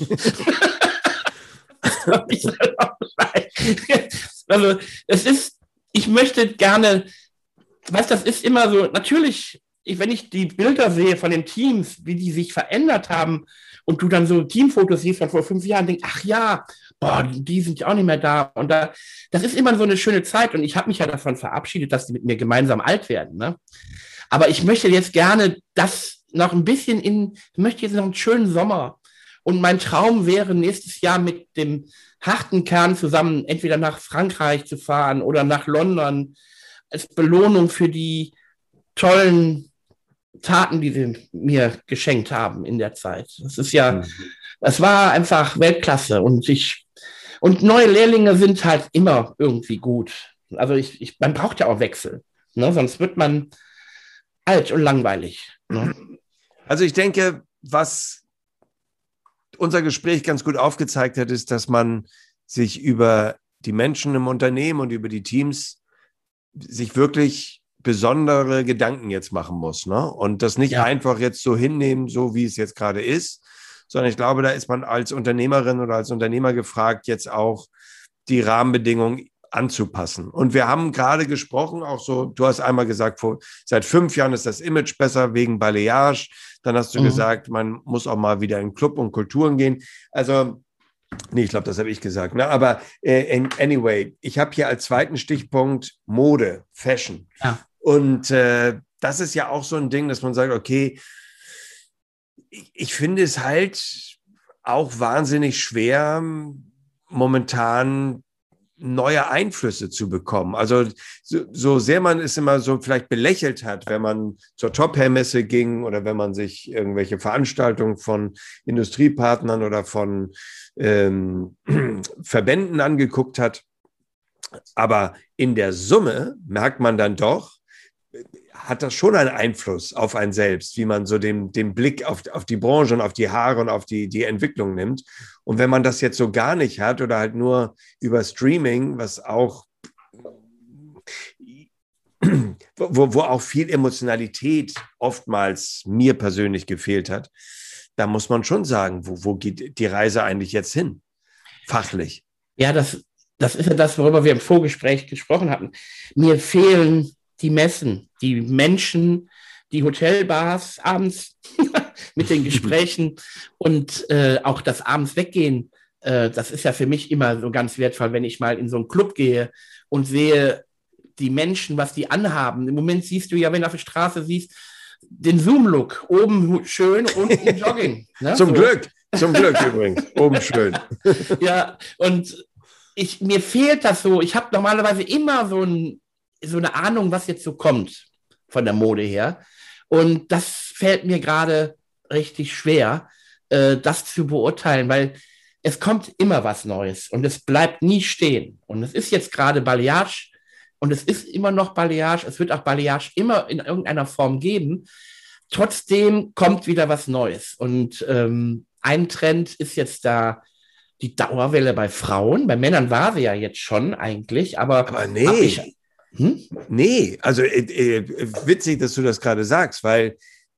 Also es ist, ich möchte gerne, weißt, das ist immer so, natürlich, ich, wenn ich die Bilder sehe von den Teams, wie die sich verändert haben und du dann so Teamfotos siehst von vor fünf Jahren, denkst, ach ja, boah, die sind ja auch nicht mehr da. Und da, das ist immer so eine schöne Zeit und ich habe mich ja davon verabschiedet, dass die mit mir gemeinsam alt werden. Ne? Aber ich möchte jetzt gerne das noch ein bisschen in, ich möchte jetzt noch einen schönen Sommer. Und mein Traum wäre, nächstes Jahr mit dem harten Kern zusammen entweder nach Frankreich zu fahren oder nach London als Belohnung für die tollen Taten, die sie mir geschenkt haben in der Zeit. Das ist ja, das war einfach Weltklasse. Und ich, und neue Lehrlinge sind halt immer irgendwie gut. Also ich, ich man braucht ja auch Wechsel, ne? Sonst wird man alt und langweilig. Ne? Also ich denke, was unser Gespräch ganz gut aufgezeigt hat, ist, dass man sich über die Menschen im Unternehmen und über die Teams sich wirklich besondere Gedanken jetzt machen muss, ne? Und das nicht ja. einfach jetzt so hinnehmen, so wie es jetzt gerade ist, sondern ich glaube, da ist man als Unternehmerin oder als Unternehmer gefragt, jetzt auch die Rahmenbedingungen anzupassen. Und wir haben gerade gesprochen, auch so, du hast einmal gesagt, vor, seit fünf Jahren ist das Image besser wegen Balayage. Dann hast du mhm. gesagt, man muss auch mal wieder in Club und Kulturen gehen. Also, nee, ich glaube, das habe ich gesagt. Ne? Aber äh, anyway, ich habe hier als zweiten Stichpunkt Mode, Fashion. Ja. Und äh, das ist ja auch so ein Ding, dass man sagt, okay, ich, ich finde es halt auch wahnsinnig schwer, momentan neue Einflüsse zu bekommen. Also so, so sehr man es immer so vielleicht belächelt hat, wenn man zur Top-Hair-Messe ging oder wenn man sich irgendwelche Veranstaltungen von Industriepartnern oder von ähm, Verbänden angeguckt hat. Aber in der Summe merkt man dann doch, hat das schon einen Einfluss auf einen selbst, wie man so den, den Blick auf, auf die Branche und auf die Haare und auf die, die Entwicklung nimmt. Und wenn man das jetzt so gar nicht hat oder halt nur über Streaming, was auch, wo, wo auch viel Emotionalität oftmals mir persönlich gefehlt hat, da muss man schon sagen, wo, wo geht die Reise eigentlich jetzt hin, fachlich? Ja, das, das ist ja das, worüber wir im Vorgespräch gesprochen hatten. Mir fehlen die Messen, die Menschen, die Hotelbars abends mit den Gesprächen und äh, auch das abends weggehen. Äh, das ist ja für mich immer so ganz wertvoll, wenn ich mal in so einen Club gehe und sehe die Menschen, was die anhaben. Im Moment siehst du ja, wenn du auf der Straße siehst, den Zoom-Look. Oben schön, unten Jogging. Ne? Zum so. Glück, zum Glück übrigens. Oben schön. Ja, und ich, mir fehlt das so. Ich habe normalerweise immer so ein so eine Ahnung, was jetzt so kommt von der Mode her. Und das fällt mir gerade richtig schwer, äh, das zu beurteilen, weil es kommt immer was Neues und es bleibt nie stehen. Und es ist jetzt gerade Balayage und es ist immer noch Balayage. Es wird auch Balayage immer in irgendeiner Form geben. Trotzdem kommt wieder was Neues. Und ähm, ein Trend ist jetzt da die Dauerwelle bei Frauen. Bei Männern war sie ja jetzt schon eigentlich, aber, aber nee. Hm? Nee, also äh, äh, witzig, dass du das gerade sagst, weil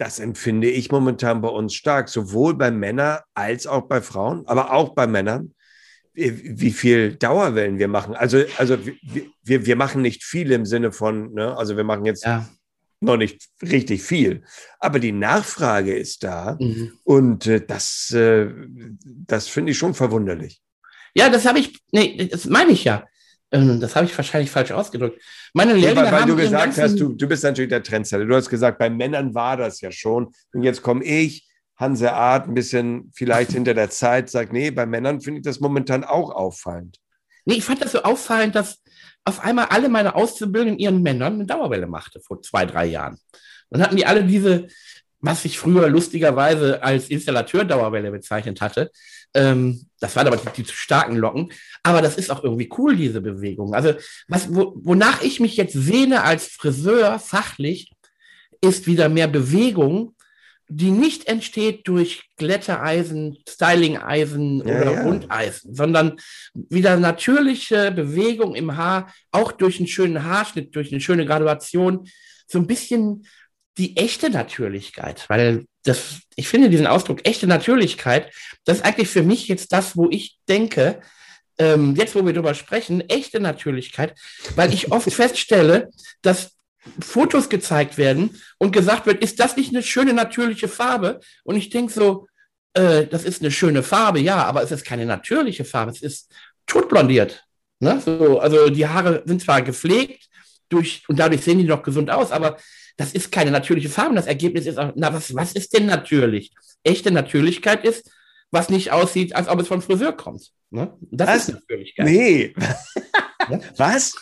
das empfinde ich momentan bei uns stark, sowohl bei Männern als auch bei Frauen, aber auch bei Männern, wie, wie viel Dauerwellen wir machen. Also, also wir, wir machen nicht viel im Sinne von, ne, also wir machen jetzt Ja. noch nicht richtig viel, aber die Nachfrage ist da Mhm. und äh, das, äh, das finde ich schon verwunderlich. Ja, das habe ich, nee, das meine ich ja. Ähm, Das habe ich wahrscheinlich falsch ausgedrückt. Meine Lehrlinge Ja, weil, weil haben du ihren gesagt ganzen, hast, du, du bist natürlich der Trendsetter. Du hast gesagt, bei Männern war das ja schon. Und jetzt komme ich, Hanse Art, ein bisschen vielleicht hinter der Zeit, sag, nee, bei Männern finde ich das momentan auch auffallend. Nee, ich fand das so auffallend, dass auf einmal alle meine Auszubildenden ihren Männern eine Dauerwelle machte vor zwei, drei Jahren. Dann hatten die alle diese, was ich früher lustigerweise als Installateur-Dauerwelle bezeichnet hatte. Ähm, das waren aber die, die zu starken Locken. Aber das ist auch irgendwie cool, diese Bewegung. Also was, wo, wonach ich mich jetzt sehne als Friseur fachlich, ist wieder mehr Bewegung, die nicht entsteht durch Glättereisen, Stylingeisen Ja, oder ja. Rundeisen, sondern wieder natürliche Bewegung im Haar, auch durch einen schönen Haarschnitt, durch eine schöne Graduation, so ein bisschen die echte Natürlichkeit, weil das, ich finde diesen Ausdruck echte Natürlichkeit, das ist eigentlich für mich jetzt das, wo ich denke, ähm, jetzt wo wir drüber sprechen, echte Natürlichkeit, weil ich oft feststelle, dass Fotos gezeigt werden und gesagt wird, ist das nicht eine schöne natürliche Farbe? Und ich denke so, äh, das ist eine schöne Farbe, ja, aber es ist keine natürliche Farbe, es ist totblondiert. Ne? So, also die Haare sind zwar gepflegt durch, und dadurch sehen die noch gesund aus, aber das ist keine natürliche Farbe. Das Ergebnis ist auch, na, was, was ist denn natürlich? Echte Natürlichkeit ist, was nicht aussieht, als ob es vom Friseur kommt. Ne? Das Was? ist Natürlichkeit. Nee. Ja? Was?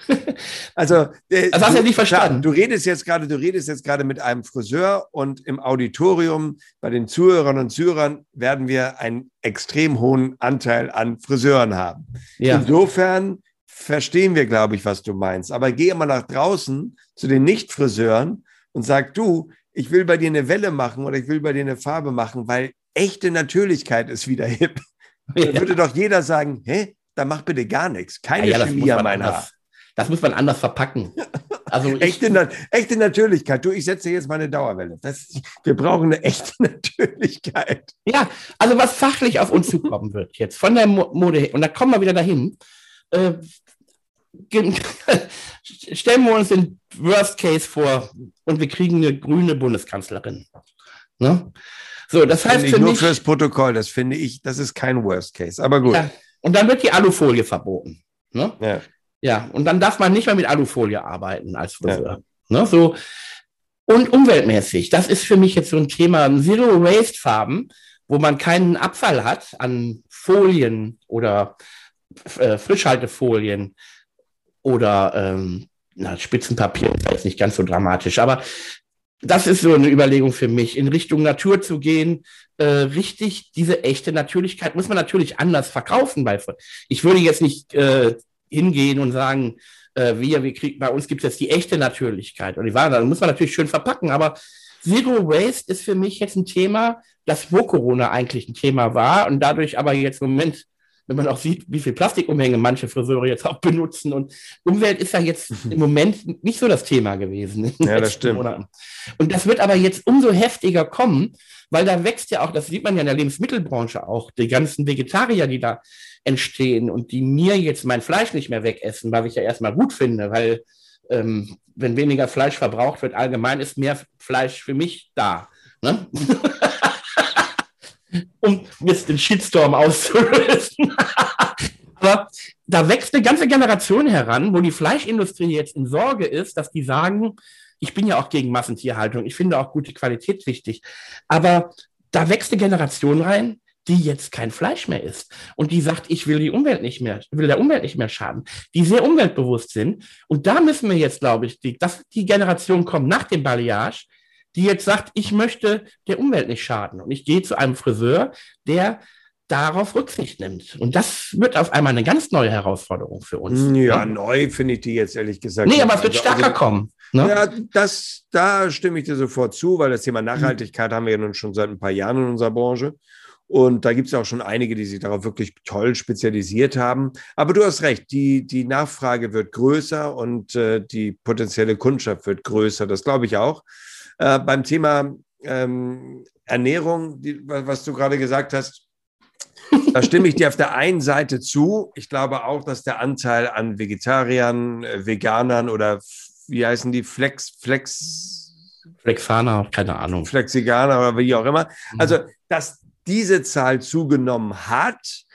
Also, äh, Das hast du ja nicht klar, verstanden. du redest jetzt gerade, du redest jetzt gerade mit einem Friseur und im Auditorium bei den Zuhörern und Zuhörern werden wir einen extrem hohen Anteil an Friseuren haben. Ja. Insofern verstehen wir, glaube ich, was du meinst. Aber geh mal nach draußen zu den Nicht-Friseuren und sag, du, ich will bei dir eine Welle machen oder ich will bei dir eine Farbe machen, weil echte Natürlichkeit ist wieder hip. Ja. Dann würde doch jeder sagen, hä, dann mach bitte gar nichts. Keine Ja, ja, das Chemie muss an man mein Haar. anders, das muss man anders verpacken. Also ich, Echte, Na- echte Natürlichkeit. Du, ich setze jetzt meine Dauerwelle. Das, wir brauchen eine echte Natürlichkeit. ja, also was fachlich auf uns zukommen wird jetzt von der Mo- Mode her, und da kommen wir wieder dahin. Äh, ge- stellen wir uns den Worst Case vor und wir kriegen eine grüne Bundeskanzlerin. Ne? So, das heißt Finde ich für nur mich, fürs Protokoll, das finde ich, das ist kein Worst Case. Aber gut. ja, und dann wird die Alufolie verboten. Ne? Ja. Ja, und dann darf man nicht mehr mit Alufolie arbeiten als Friseur. Ja. Ne, so. Und umweltmäßig, das ist für mich jetzt so ein Thema, Zero-Waste-Farben, wo man keinen Abfall hat an Folien oder äh, Frischhaltefolien oder ähm, na, Spitzenpapier, das ist nicht ganz so dramatisch, aber das ist so eine Überlegung für mich, in Richtung Natur zu gehen, äh, richtig, diese echte Natürlichkeit muss man natürlich anders verkaufen. Bei, ich würde jetzt nicht äh, hingehen und sagen, äh, wir, wir kriegen, bei uns gibt es jetzt die echte Natürlichkeit. Und die Ware, dann muss man natürlich schön verpacken, aber Zero Waste ist für mich jetzt ein Thema, das vor Corona eigentlich ein Thema war und dadurch aber jetzt im Moment, wenn man auch sieht, wie viel Plastikumhänge manche Friseure jetzt auch benutzen und Umwelt ist ja jetzt im Moment nicht so das Thema gewesen. In den Ja, das letzten stimmt. Monaten. Und das wird aber jetzt umso heftiger kommen, weil da wächst ja auch, das sieht man ja in der Lebensmittelbranche auch, die ganzen Vegetarier, die da entstehen und die mir jetzt mein Fleisch nicht mehr wegessen, was ich ja erstmal gut finde, weil ähm, wenn weniger Fleisch verbraucht wird, allgemein ist mehr Fleisch für mich da. Ne? Um jetzt den Shitstorm auszulösen. Aber da wächst eine ganze Generation heran, wo die Fleischindustrie jetzt in Sorge ist, dass die sagen, ich bin ja auch gegen Massentierhaltung, ich finde auch gute Qualität wichtig, aber da wächst eine Generation rein, die jetzt kein Fleisch mehr isst und die sagt, ich will die Umwelt nicht mehr, will der Umwelt nicht mehr schaden, die sehr umweltbewusst sind. Und da müssen wir jetzt, glaube ich, die, dass die Generation kommt nach dem Balayage, die jetzt sagt, ich möchte der Umwelt nicht schaden. Und ich gehe zu einem Friseur, der darauf Rücksicht nimmt. Und das wird auf einmal eine ganz neue Herausforderung für uns. Ja, neu finde ich die jetzt ehrlich gesagt. Nee, nicht. aber es wird Also- stärker also, kommen. Ne? Ja, das, da stimme ich dir sofort zu, weil das Thema Nachhaltigkeit haben wir ja nun schon seit ein paar Jahren in unserer Branche. Und da gibt es ja auch schon einige, die sich darauf wirklich toll spezialisiert haben. Aber du hast recht, die, die Nachfrage wird größer und äh, die potenzielle Kundschaft wird größer. Das glaube ich auch. Äh, beim Thema ähm, Ernährung, die, was du gerade gesagt hast, da stimme ich dir auf der einen Seite zu. Ich glaube auch, dass der Anteil an Vegetariern, äh, Veganern oder wie heißen die, Flex, Flex, Flexaner, keine Ahnung. Flexiganer oder wie auch immer. Also, dass diese Zahl zugenommen hat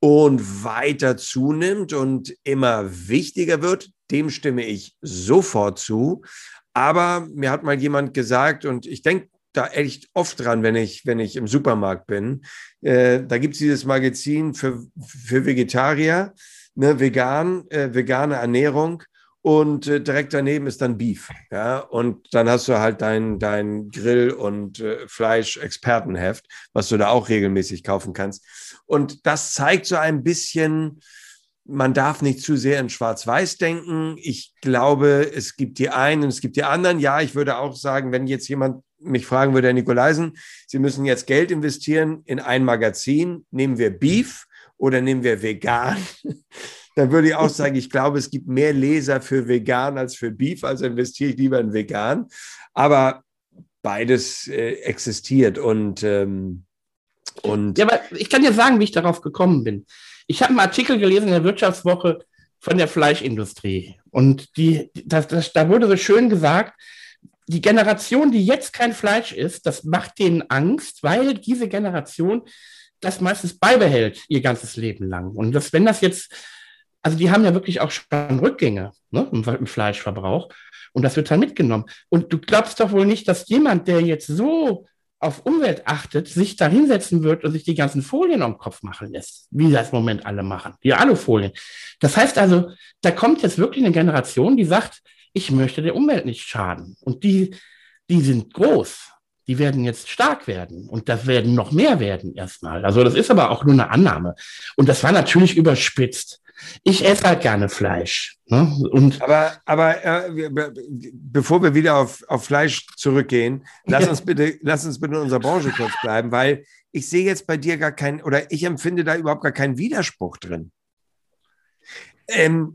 und weiter zunimmt und immer wichtiger wird, dem stimme ich sofort zu. Aber mir hat mal jemand gesagt, und ich denke da echt oft dran, wenn ich, wenn ich im Supermarkt bin, äh, da gibt es dieses Magazin für, für Vegetarier, ne, vegan, äh, vegane Ernährung. Und äh, direkt daneben ist dann Beef. Ja? Und dann hast du halt dein, dein Grill- und äh, Fleisch-Expertenheft, was du da auch regelmäßig kaufen kannst. Und das zeigt so ein bisschen, man darf nicht zu sehr in Schwarz-Weiß denken. Ich glaube, es gibt die einen und es gibt die anderen. Ja, ich würde auch sagen, wenn jetzt jemand mich fragen würde, Herr Nikolaisen, Sie müssen jetzt Geld investieren in ein Magazin, nehmen wir Beef oder nehmen wir vegan? Dann würde ich auch sagen, ich glaube, es gibt mehr Leser für vegan als für Beef, also investiere ich lieber in vegan. Aber beides äh, existiert und, ähm, und ja, aber ich kann dir sagen, wie ich darauf gekommen bin. Ich habe einen Artikel gelesen in der Wirtschaftswoche von der Fleischindustrie und die, das, das, da wurde so schön gesagt, die Generation, die jetzt kein Fleisch isst, das macht denen Angst, weil diese Generation das meistens beibehält ihr ganzes Leben lang. Und das, wenn das jetzt, also die haben ja wirklich auch schon Rückgänge, ne, im, im Fleischverbrauch und das wird dann mitgenommen. Und du glaubst doch wohl nicht, dass jemand, der jetzt so auf Umwelt achtet, sich da hinsetzen wird und sich die ganzen Folien am Kopf machen lässt, wie das im Moment alle machen, die Alufolien. Das heißt also, da kommt jetzt wirklich eine Generation, die sagt, ich möchte der Umwelt nicht schaden. Und die, die sind groß. Die werden jetzt stark werden. Und das werden noch mehr werden erstmal. Also das ist aber auch nur eine Annahme. Und das war natürlich überspitzt. Ich esse halt gerne Fleisch. Ne? Und aber aber äh, bevor wir wieder auf, auf Fleisch zurückgehen, lass uns bitte, lass uns bitte in unserer Branche kurz bleiben, weil ich sehe jetzt bei dir gar keinen, oder ich empfinde da überhaupt gar keinen Widerspruch drin. Ähm,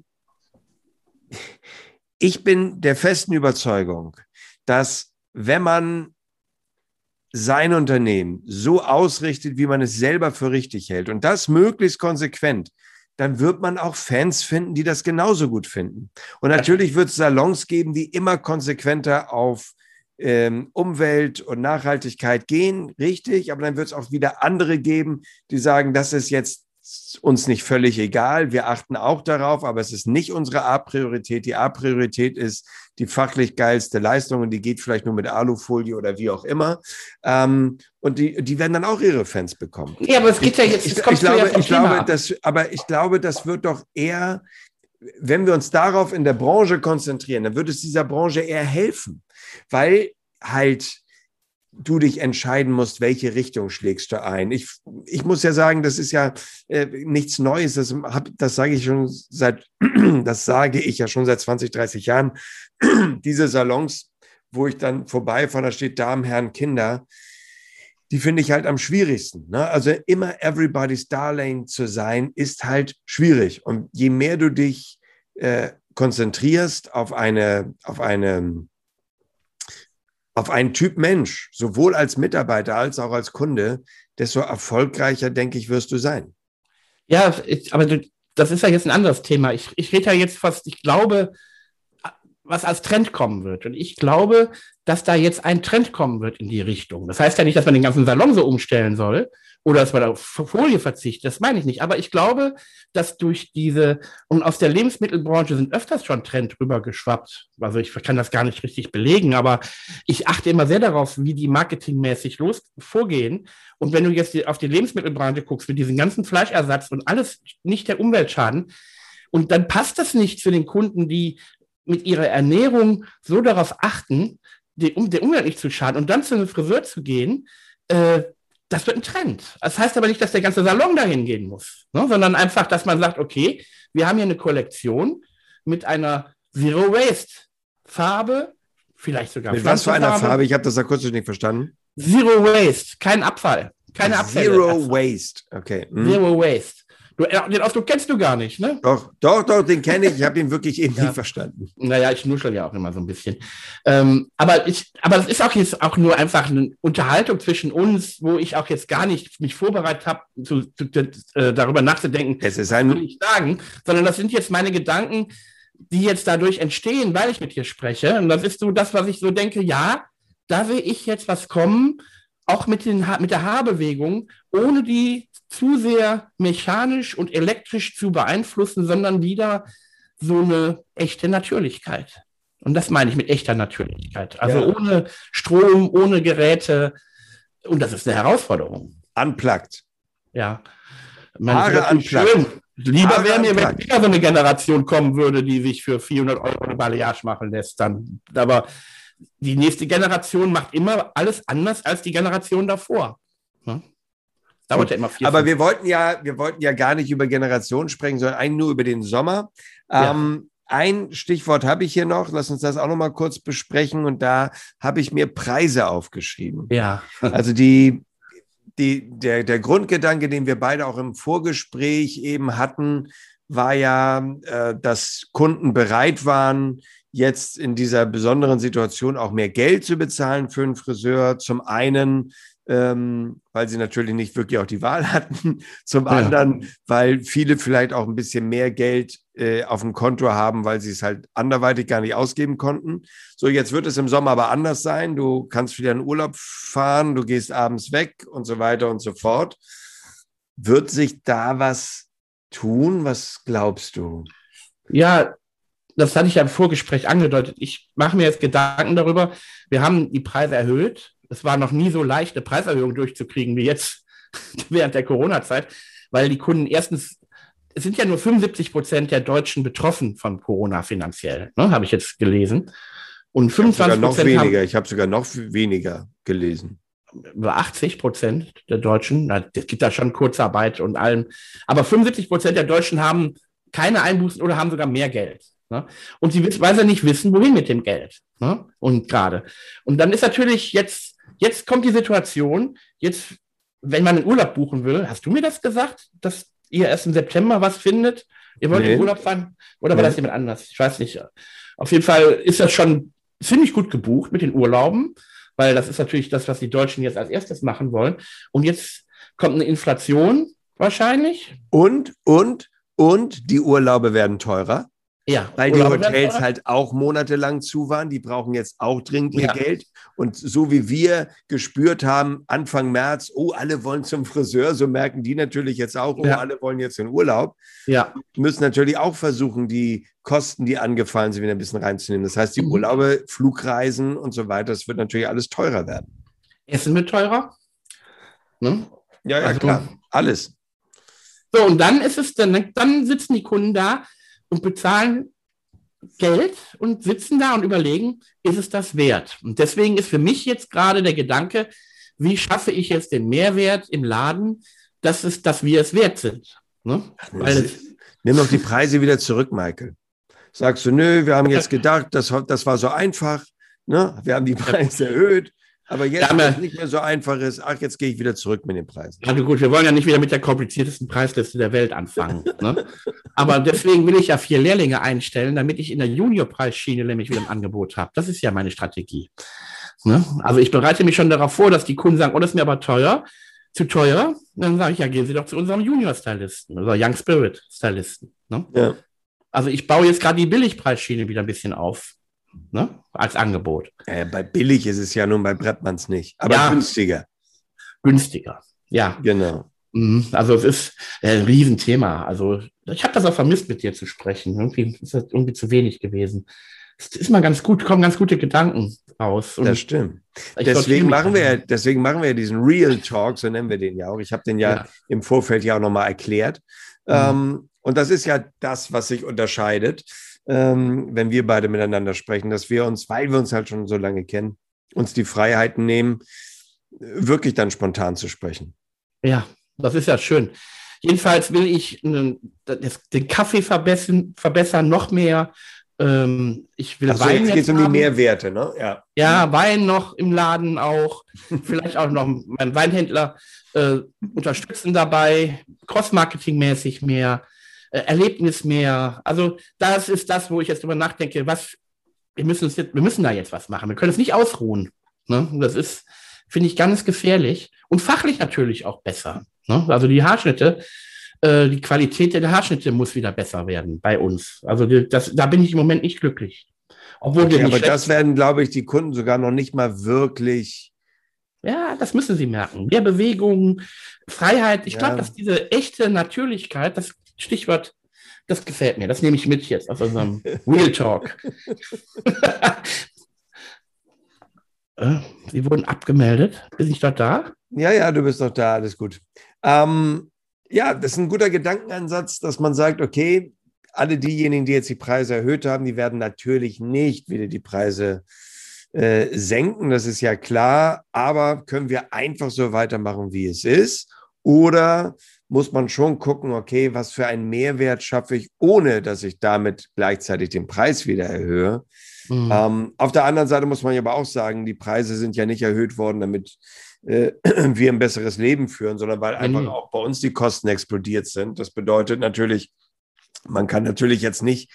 Ich bin der festen Überzeugung, dass wenn man sein Unternehmen so ausrichtet, wie man es selber für richtig hält und das möglichst konsequent, dann wird man auch Fans finden, die das genauso gut finden. Und natürlich wird es Salons geben, die immer konsequenter auf ähm, Umwelt und Nachhaltigkeit gehen, richtig, aber dann wird es auch wieder andere geben, die sagen, das ist jetzt uns nicht völlig egal, wir achten auch darauf, aber es ist nicht unsere A-Priorität. Die A-Priorität ist die fachlich geilste Leistung und die geht vielleicht nur mit Alufolie oder wie auch immer. Ähm, und die, die werden dann auch ihre Fans bekommen. Ja, aber es geht ja jetzt, ich, ich, ich, ich glaube, ja ich glaube, das, aber ich glaube, das wird doch eher, wenn wir uns darauf in der Branche konzentrieren, dann wird es dieser Branche eher helfen, weil halt du dich entscheiden musst, welche Richtung schlägst du ein. Ich, ich muss ja sagen, das ist ja äh, nichts Neues. Das, hab, das sage ich schon seit, das sage ich ja schon seit zwanzig, dreißig Jahren. Diese Salons, wo ich dann vorbeifahre, da steht Damen, Herren, Kinder, die finde ich halt am schwierigsten. Ne? Also immer everybody's darling zu sein, ist halt schwierig. Und je mehr du dich äh, konzentrierst auf eine, auf eine auf einen Typ Mensch, sowohl als Mitarbeiter als auch als Kunde, desto erfolgreicher, denke ich, wirst du sein. Ja, ich, aber du, das ist ja jetzt ein anderes Thema. Ich, ich rede ja jetzt fast, ich glaube, was als Trend kommen wird. Und ich glaube, dass da jetzt ein Trend kommen wird in die Richtung. Das heißt ja nicht, dass man den ganzen Salon so umstellen soll oder dass man auf Folie verzichtet. Das meine ich nicht. Aber ich glaube, dass durch diese, und aus der Lebensmittelbranche sind öfters schon Trend rübergeschwappt. Also ich kann das gar nicht richtig belegen, aber ich achte immer sehr darauf, wie die marketingmäßig los vorgehen. Und wenn du jetzt auf die Lebensmittelbranche guckst, mit diesem ganzen Fleischersatz und alles nicht der Umwelt schaden, und dann passt das nicht für den Kunden, die mit ihrer Ernährung so darauf achten, die, um, der Umwelt nicht zu schaden und dann zu einem Friseur zu gehen, äh, das wird ein Trend. Das heißt aber nicht, dass der ganze Salon dahin gehen muss, ne? Sondern einfach, dass man sagt, okay, wir haben hier eine Kollektion mit einer Zero-Waste-Farbe, vielleicht sogar mit was für einer Farbe? Ich habe das akustisch nicht verstanden. Zero Waste, kein Abfall, keine Abfälle. Zero Waste, okay. Hm. Zero Waste. Du, den Ausdruck kennst du gar nicht, ne? Doch, doch, doch, den kenne ich. Ich habe ihn wirklich eben Ja. nicht verstanden. Naja, ich nuschel ja auch immer so ein bisschen. Ähm, aber ich, aber es ist auch jetzt auch nur einfach eine Unterhaltung zwischen uns, wo ich auch jetzt gar nicht mich vorbereitet habe, zu, zu, äh, darüber nachzudenken, Es ist was ein- will ich sagen, sondern das sind jetzt meine Gedanken, die jetzt dadurch entstehen, weil ich mit dir spreche. Und das ist so das, was ich so denke, ja, da sehe ich jetzt was kommen, auch mit, den, Ha- mit der Haarbewegung, ohne die zu sehr mechanisch und elektrisch zu beeinflussen, sondern wieder so eine echte Natürlichkeit. Und das meine ich mit echter Natürlichkeit. Also Ja. ohne Strom, ohne Geräte. Und das ist eine Herausforderung. Unplugged. Ja. Man, Haare unplugged. schön. Lieber Haare wäre mir, wenn unplugged. wieder so eine Generation kommen würde, die sich für vierhundert Euro eine Balayage machen lässt. Dann. Aber die nächste Generation macht immer alles anders als die Generation davor. Hm? Dauert ja immer vier, Aber fünf- wir wollten ja, wir wollten ja gar nicht über Generationen sprechen, sondern eigentlich nur über den Sommer. Ja. Ähm, ein Stichwort habe ich hier noch. Lass uns das auch noch mal kurz besprechen. Und da habe ich mir Preise aufgeschrieben. Ja. Also die, die, der, der Grundgedanke, den wir beide auch im Vorgespräch eben hatten, war ja, äh, dass Kunden bereit waren, jetzt in dieser besonderen Situation auch mehr Geld zu bezahlen für einen Friseur. Zum einen, ähm, weil sie natürlich nicht wirklich auch die Wahl hatten. Zum Ja. anderen, weil viele vielleicht auch ein bisschen mehr Geld äh, auf dem Konto haben, weil sie es halt anderweitig gar nicht ausgeben konnten. So, jetzt wird es im Sommer aber anders sein. Du kannst wieder in Urlaub fahren, du gehst abends weg und so weiter und so fort. Wird sich da was tun? Was glaubst du? Ja, das hatte ich ja im Vorgespräch angedeutet. Ich mache mir jetzt Gedanken darüber. Wir haben die Preise erhöht. Es war noch nie so leicht, eine Preiserhöhung durchzukriegen wie jetzt während der Corona-Zeit, weil die Kunden erstens, es sind ja nur fünfundsiebzig Prozent der Deutschen betroffen von Corona finanziell, ne, habe ich jetzt gelesen. Und Sogar fünfundzwanzig noch Prozent weniger. haben, Ich habe sogar noch weniger gelesen. über achtzig Prozent der Deutschen, na, es gibt da schon Kurzarbeit und allem, aber fünfundsiebzig Prozent der Deutschen haben keine Einbußen oder haben sogar mehr Geld. Ne? Und sie wissen, weil sie nicht wissen, wohin mit dem Geld. Ne? Und gerade. Und dann ist natürlich jetzt, jetzt kommt die Situation, jetzt, wenn man einen Urlaub buchen will, hast du mir das gesagt, dass ihr erst im September was findet? Ihr wollt Nee. in Urlaub fahren? Oder war Nee. das jemand anders? Ich weiß nicht. Auf jeden Fall ist das schon ziemlich gut gebucht mit den Urlauben, weil das ist natürlich das, was die Deutschen jetzt als erstes machen wollen. Und jetzt kommt eine Inflation wahrscheinlich. Und, und, und die Urlaube werden teurer, Ja, weil die Urlaube werden Hotels teurer. halt auch monatelang zu waren. Die brauchen jetzt auch dringend ihr Ja. Geld. Und so wie wir gespürt haben, Anfang März, oh, alle wollen zum Friseur, so merken die natürlich jetzt auch, oh, Ja. alle wollen jetzt in Urlaub. Ja, Die müssen natürlich auch versuchen, die Kosten, die angefallen sind, wieder ein bisschen reinzunehmen. Das heißt, die Mhm. Urlaube, Flugreisen und so weiter, das wird natürlich alles teurer werden. Essen wird teurer. Ne? Ja, ja, Also- klar. Alles. So, und dann ist es, dann, dann sitzen die Kunden da und bezahlen Geld und sitzen da und überlegen, ist es das wert? Und deswegen ist für mich jetzt gerade der Gedanke, wie schaffe ich jetzt den Mehrwert im Laden, dass, es, dass wir es wert sind? Ne? Weil es, Nimm doch die Preise wieder zurück, Michael. Sagst du, nö, wir haben jetzt gedacht, das, das war so einfach. Ne? Wir haben die Preise erhöht. Aber jetzt, Ja, wenn aber- es nicht mehr so einfach ist, ach, jetzt gehe ich wieder zurück mit den Preisen. also gut, wir wollen ja nicht wieder mit der kompliziertesten Preisliste der Welt anfangen. Ne? Aber deswegen will ich ja vier Lehrlinge einstellen, damit ich in der Juniorpreisschiene nämlich wieder ein Angebot habe. Das ist ja meine Strategie. Ne? Also ich bereite mich schon darauf vor, dass die Kunden sagen, oh, das ist mir aber teuer, zu teuer. Und dann sage ich, ja, gehen Sie doch zu unserem Junior-Stylisten oder Young Spirit-Stylisten. Ne? Ja. Also ich baue jetzt gerade die Billigpreisschiene wieder ein bisschen auf, ne? Als Angebot. Äh, bei billig ist es ja nun bei Brettmanns nicht, aber Ja. günstiger. Günstiger. Ja, Genau. mhm. Also es ist äh, ein Riesenthema. Also ich habe das auch vermisst, mit dir zu sprechen. Irgendwie ist das irgendwie zu wenig gewesen. Es ist mal ganz gut, kommen ganz gute Gedanken raus. Und Das stimmt. ich Deswegen sortiere mich machen wir, ja- dann. deswegen machen wir ja diesen Real Talk, so nennen wir den ja auch. Ich habe den ja, Ja. im Vorfeld ja auch nochmal erklärt. Mhm. Ähm, und das ist ja das, was sich unterscheidet, ähm, wenn wir beide miteinander sprechen, dass wir uns, weil wir uns halt schon so lange kennen, uns die Freiheiten nehmen, wirklich dann spontan zu sprechen. Ja, das ist ja schön. Jedenfalls will ich äh, das, den Kaffee verbessern, verbessern, noch mehr Ähm, ich will Achso, Wein jetzt geht es jetzt um die haben. Mehrwerte, ne? Ja. Ja, Wein noch im Laden auch. Vielleicht auch noch meinen Weinhändler äh, unterstützen dabei, Cross-Marketing-mäßig mehr, äh, Erlebnis mehr. Also das ist das, wo ich jetzt drüber nachdenke, was, wir müssen, uns jetzt, wir müssen da jetzt was machen. Wir können es nicht ausruhen. Ne? Das ist, finde ich, ganz gefährlich und fachlich natürlich auch besser. Ne? Also die Haarschnitte, äh, die Qualität der Haarschnitte muss wieder besser werden bei uns. Also die, das, da bin ich im Moment nicht glücklich. Obwohl Okay, wir nicht aber das schlecht- werden, glaube ich, die Kunden sogar noch nicht mal wirklich. Ja, das müssen sie merken. Mehr Bewegung, Freiheit. Ich Ja. glaube, dass diese echte Natürlichkeit, das Stichwort, das gefällt mir. Das nehme ich mit jetzt aus unserem Real Talk. Äh, Sie wurden abgemeldet. Bin ich dort da? Ja, ja, du bist noch da, alles gut. Ähm, ja, das ist ein guter Gedankenansatz, dass man sagt, okay, alle diejenigen, die jetzt die Preise erhöht haben, die werden natürlich nicht wieder die Preise äh, senken, das ist ja klar, aber können wir einfach so weitermachen, wie es ist? Oder muss man schon gucken, okay, was für einen Mehrwert schaffe ich, ohne dass ich damit gleichzeitig den Preis wieder erhöhe? Mhm. Ähm, auf der anderen Seite muss man aber auch sagen, die Preise sind ja nicht erhöht worden, damit äh, wir ein besseres Leben führen, sondern weil einfach nee. auch bei uns die Kosten explodiert sind. Das bedeutet natürlich, man kann natürlich jetzt nicht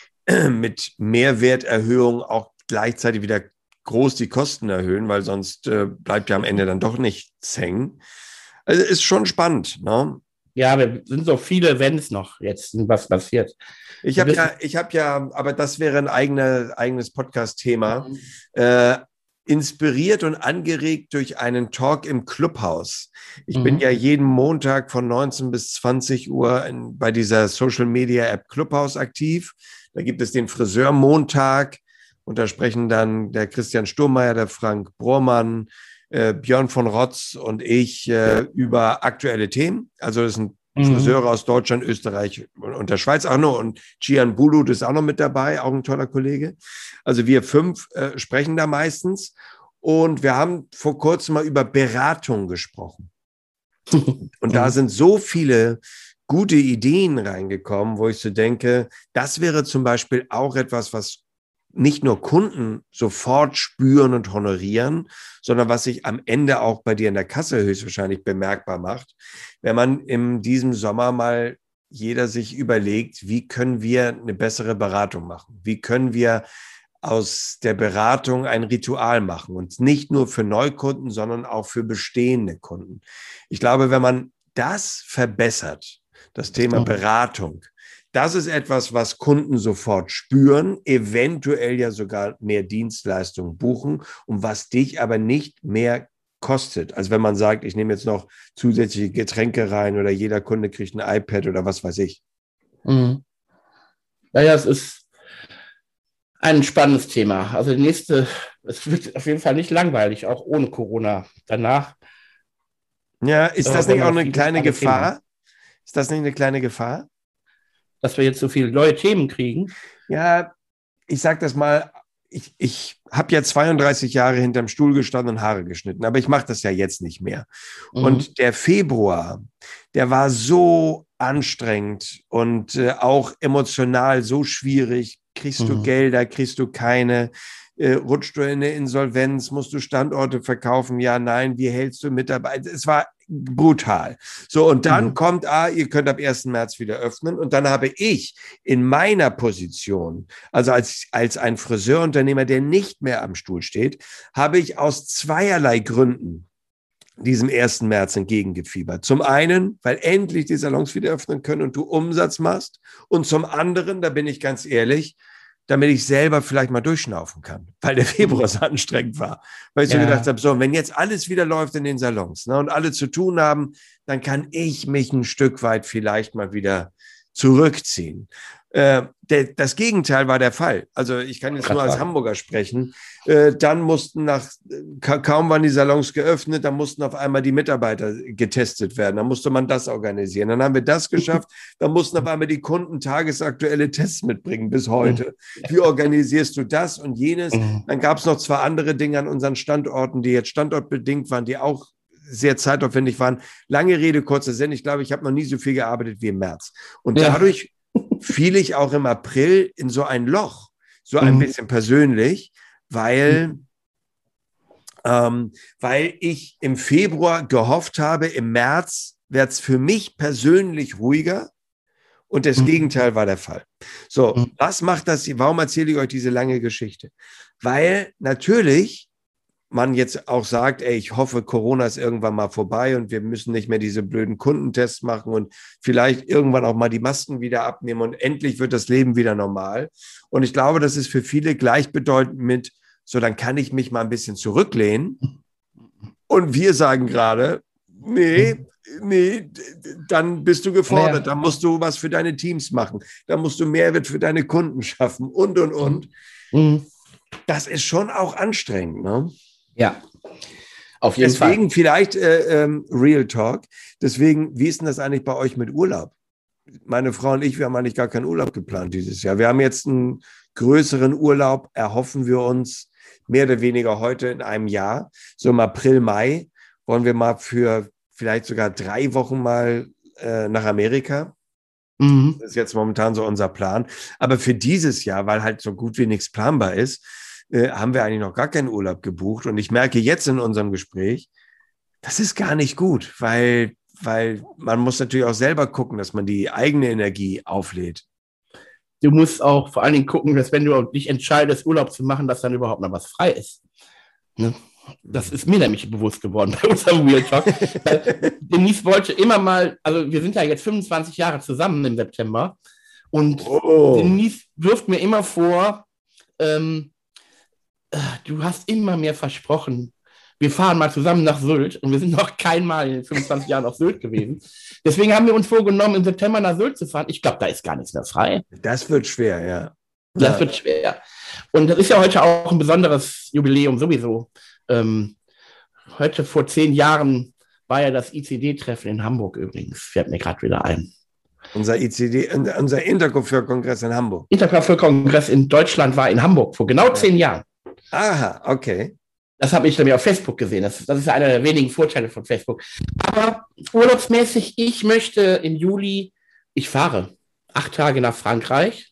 mit Mehrwerterhöhung auch gleichzeitig wieder groß die Kosten erhöhen, weil sonst äh, bleibt ja am Ende dann doch nichts hängen. Also ist schon spannend, ne? Ja, wir sind so viele Wenns noch jetzt, was passiert. Ich habe ja, ich habe ja, aber das wäre ein eigener, eigenes Podcast-Thema, äh, inspiriert und angeregt durch einen Talk im Clubhouse. Ich Mhm. bin ja jeden Montag von neunzehn bis zwanzig Uhr in, bei dieser Social-Media-App Clubhouse aktiv. Da gibt es den Friseur-Montag und da sprechen dann der Christian Sturmeier, der Frank Brohrmann, äh, Björn von Rotz und ich äh, über aktuelle Themen. Also das sind Mhm. Friseure aus Deutschland, Österreich und der Schweiz auch noch. Und Gian Bulut ist auch noch mit dabei, auch ein toller Kollege. Also wir fünf äh, sprechen da meistens. Und wir haben vor kurzem mal über Beratung gesprochen. Und da sind so viele gute Ideen reingekommen, wo ich so denke, das wäre zum Beispiel auch etwas, was nicht nur Kunden sofort spüren und honorieren, sondern was sich am Ende auch bei dir in der Kasse höchstwahrscheinlich bemerkbar macht, wenn man in diesem Sommer mal jeder sich überlegt, wie können wir eine bessere Beratung machen? Wie können wir aus der Beratung ein Ritual machen und nicht nur für Neukunden, sondern auch für bestehende Kunden. Ich glaube, wenn man das verbessert, das Thema Beratung, das ist etwas, was Kunden sofort spüren, eventuell ja sogar mehr Dienstleistungen buchen und was dich aber nicht mehr kostet. Also wenn man sagt, ich nehme jetzt noch zusätzliche Getränke rein oder jeder Kunde kriegt ein iPad oder was weiß ich. Mhm. Naja, es ist ein spannendes Thema. Also die nächste, es wird auf jeden Fall nicht langweilig, auch ohne Corona. Danach. Ja, ist äh, das nicht wollen auch wir eine viele kleine spannende Gefahr? Themen. Ist das nicht eine kleine Gefahr? Dass wir jetzt so viele neue Themen kriegen. Ja, ich sag das mal, ich, ich habe ja zweiunddreißig Jahre hinterm Stuhl gestanden und Haare geschnitten, aber ich mache das ja jetzt nicht mehr. Mhm. Und der Februar, der war so anstrengend und äh, auch emotional so schwierig. Kriegst du Mhm. Gelder, kriegst du keine? Äh, rutschst du in eine Insolvenz? Musst du Standorte verkaufen? Ja, nein. Wie hältst du Mitarbeiter? Es war brutal. So, und dann Mhm. kommt, ah, ihr könnt ab ersten März wieder öffnen. Und dann habe ich in meiner Position, also als, als ein Friseurunternehmer, der nicht mehr am Stuhl steht, habe ich aus zweierlei Gründen diesem ersten März entgegengefiebert. Zum einen, weil endlich die Salons wieder öffnen können und du Umsatz machst. Und zum anderen, da bin ich ganz ehrlich, damit ich selber vielleicht mal durchschnaufen kann, weil der Februar so anstrengend war. Weil ich so Ja. gedacht habe, so, wenn jetzt alles wieder läuft in den Salons, ne, und alle zu tun haben, dann kann ich mich ein Stück weit vielleicht mal wieder zurückziehen. Äh, der, das Gegenteil war der Fall. Also ich kann jetzt nur als Hamburger sprechen. Äh, dann mussten nach, ka kaum waren die Salons geöffnet, dann mussten auf einmal die Mitarbeiter getestet werden. Dann musste man das organisieren. Dann haben wir das geschafft. Dann mussten auf einmal die Kunden tagesaktuelle Tests mitbringen bis heute. Wie organisierst du das und jenes? Dann gab es noch zwei andere Dinge an unseren Standorten, die jetzt standortbedingt waren, die auch sehr zeitaufwendig waren. Lange Rede, kurzer Sinn. Ich glaube, ich habe noch nie so viel gearbeitet wie im März. Und Ja. dadurch fiel ich auch im April in so ein Loch, so ein Mhm. bisschen persönlich, weil, ähm, weil ich im Februar gehofft habe, im März wird es für mich persönlich ruhiger. Und das Mhm. Gegenteil war der Fall. So, Mhm. was macht das? Warum erzähle ich euch diese lange Geschichte? Weil natürlich man jetzt auch sagt, ey, ich hoffe, Corona ist irgendwann mal vorbei und wir müssen nicht mehr diese blöden Kundentests machen und vielleicht irgendwann auch mal die Masken wieder abnehmen und endlich wird das Leben wieder normal. Und ich glaube, das ist für viele gleichbedeutend mit, so dann kann ich mich mal ein bisschen zurücklehnen. Und wir sagen gerade, nee, nee, dann bist du gefordert, Ja. dann musst du was für deine Teams machen, dann musst du Mehrwert für deine Kunden schaffen und, und, und. Mhm. Das ist schon auch anstrengend, ne? Ja, auf jeden Deswegen Fall. vielleicht äh, ähm, Real Talk. Deswegen, wie ist denn das eigentlich bei euch mit Urlaub? Meine Frau und ich, wir haben eigentlich gar keinen Urlaub geplant dieses Jahr. Wir haben jetzt einen größeren Urlaub, erhoffen wir uns mehr oder weniger heute in einem Jahr. So im April, Mai wollen wir mal für vielleicht sogar drei Wochen mal äh, nach Amerika. Mhm. Das ist jetzt momentan so unser Plan. Aber für dieses Jahr, weil halt so gut wie nichts planbar ist, äh, haben wir eigentlich noch gar keinen Urlaub gebucht. Und ich merke jetzt in unserem Gespräch, das ist gar nicht gut, weil, weil man muss natürlich auch selber gucken, dass man die eigene Energie auflädt. Du musst auch vor allen Dingen gucken, dass wenn du dich entscheidest, Urlaub zu machen, dass dann überhaupt noch was frei ist. Ne? Das ist mir nämlich bewusst geworden bei unserem Real Talk. Denise wollte immer mal, also wir sind ja jetzt fünfundzwanzig Jahre zusammen im September und Oh. Denise wirft mir immer vor, ähm, du hast immer mehr versprochen, wir fahren mal zusammen nach Sylt und wir sind noch kein Mal in den fünfundzwanzig Jahren auf Sylt gewesen. Deswegen haben wir uns vorgenommen, im September nach Sylt zu fahren. Ich glaube, da ist gar nichts mehr frei. Das wird schwer, ja. Das ja. wird schwer. Und das ist ja heute auch ein besonderes Jubiläum sowieso. Ähm, heute vor zehn Jahren war ja das I C D-Treffen in Hamburg übrigens. Fällt mir gerade wieder ein. Unser I C D, unser Intercoiffeur-Kongress in Hamburg. Intercoiffeur-Kongress in Deutschland war in Hamburg vor genau zehn Jahren. Aha, okay. Das habe ich dann ja auf Facebook gesehen. Das, das ist ja einer der wenigen Vorteile von Facebook. Aber urlaubsmäßig, ich möchte im Juli, ich fahre acht Tage nach Frankreich.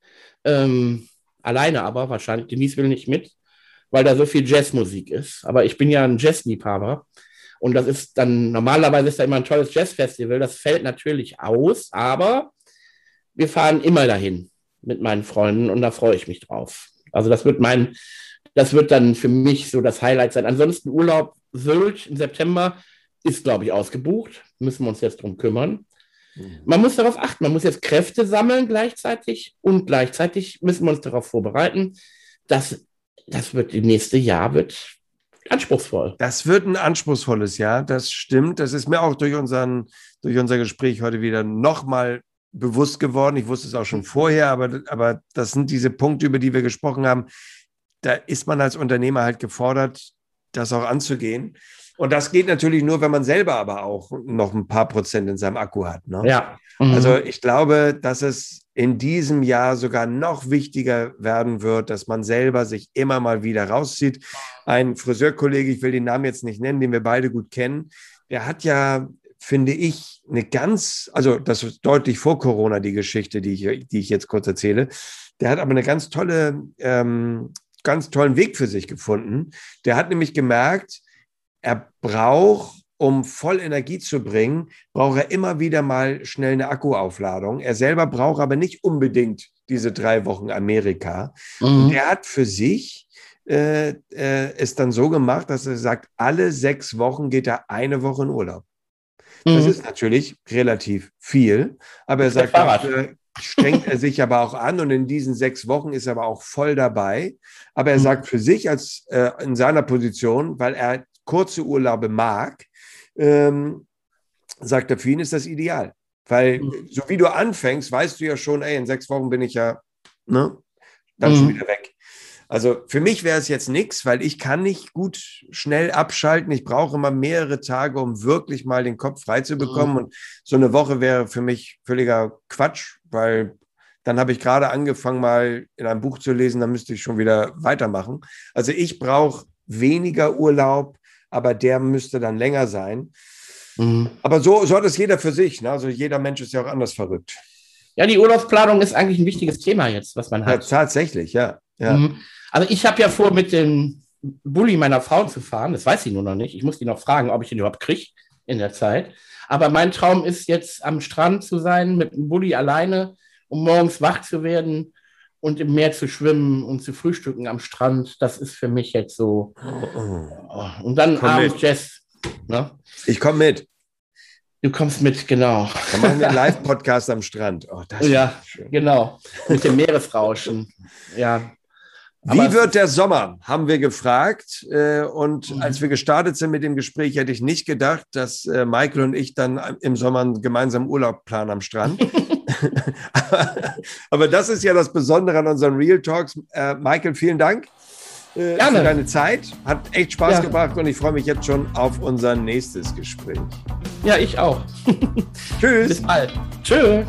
Ähm, alleine aber wahrscheinlich. Denise will nicht mit, weil da so viel Jazzmusik ist. Aber ich bin ja ein Jazzliebhaber. Und das ist dann, normalerweise ist da immer ein tolles Jazzfestival. Das fällt natürlich aus, aber wir fahren immer dahin mit meinen Freunden und da freue ich mich drauf. Also das wird mein, das wird dann für mich so das Highlight sein. Ansonsten Urlaub Sylt im September ist, glaube ich, ausgebucht. Müssen wir uns jetzt drum kümmern. Man muss darauf achten, man muss jetzt Kräfte sammeln gleichzeitig und gleichzeitig müssen wir uns darauf vorbereiten, dass das wird, das nächste Jahr wird anspruchsvoll. Das wird ein anspruchsvolles Jahr, das stimmt. Das ist mir auch durch, unseren, durch unser Gespräch heute wieder nochmal bewusst geworden. Ich wusste es auch schon vorher, aber, aber das sind diese Punkte, über die wir gesprochen haben. Da ist man als Unternehmer halt gefordert, das auch anzugehen. Und das geht natürlich nur, wenn man selber aber auch noch ein paar Prozent in seinem Akku hat. Ne? Ja. Mhm. Also ich glaube, dass es in diesem Jahr sogar noch wichtiger werden wird, dass man selber sich immer mal wieder rauszieht. Ein Friseurkollege, ich will den Namen jetzt nicht nennen, den wir beide gut kennen, der hat ja, finde ich, eine ganz, also das ist deutlich vor Corona die Geschichte, die ich, die ich jetzt kurz erzähle, der hat aber eine ganz tolle, ähm, ganz tollen Weg für sich gefunden. Der hat nämlich gemerkt, er braucht, um voll Energie zu bringen, braucht er immer wieder mal schnell eine Akkuaufladung. Er selber braucht aber nicht unbedingt diese drei Wochen Amerika. Mhm. Und er hat für sich äh, äh, es dann so gemacht, dass er sagt, alle sechs Wochen geht er eine Woche in Urlaub. Mhm. Das ist natürlich relativ viel, aber er sagt, dafür strengt er sich aber auch an und in diesen sechs Wochen ist er aber auch voll dabei. Aber er sagt für sich als äh, in seiner Position, weil er kurze Urlaube mag, ähm, sagt er, für ihn ist das ideal. Weil mhm. so wie du anfängst, weißt du ja schon, ey, in sechs Wochen bin ich ja ne, dann mhm. schon wieder weg. Also für mich wäre es jetzt nichts, weil ich kann nicht gut schnell abschalten. Ich brauche immer mehrere Tage, um wirklich mal den Kopf frei zu bekommen. Mhm. Und so eine Woche wäre für mich völliger Quatsch, weil dann habe ich gerade angefangen, mal in einem Buch zu lesen, dann müsste ich schon wieder weitermachen. Also ich brauche weniger Urlaub, aber der müsste dann länger sein. Mhm. Aber so, so hat es jeder für sich. Ne? Also jeder Mensch ist ja auch anders verrückt. Ja, die Urlaubsplanung ist eigentlich ein wichtiges Thema jetzt, was man hat. Ja, tatsächlich, ja. ja. Mhm. Also ich habe ja vor, mit dem Bulli meiner Frau zu fahren. Das weiß sie nur noch nicht. Ich muss die noch fragen, ob ich ihn überhaupt kriege in der Zeit. Aber mein Traum ist jetzt, am Strand zu sein, mit dem Bulli alleine, um morgens wach zu werden und im Meer zu schwimmen und zu frühstücken am Strand. Das ist für mich jetzt so. Oh. Und dann abends Jazz. Ne? Ich komme mit. Du kommst mit, genau. Dann machen wir einen Live-Podcast am Strand. Oh, das ja, schön. Genau. Mit dem Meeresrauschen. Ja. Wie Aber wird der Sommer, haben wir gefragt. Und mhm. als wir gestartet sind mit dem Gespräch, hätte ich nicht gedacht, dass Michael und ich dann im Sommer einen gemeinsamen Urlaub planen am Strand. aber, aber das ist ja das Besondere an unseren Real Talks. Michael, vielen Dank äh, für deine Zeit. Hat echt Spaß ja. gebracht und ich freue mich jetzt schon auf unser nächstes Gespräch. Ja, ich auch. Tschüss. Bis bald. Tschüss.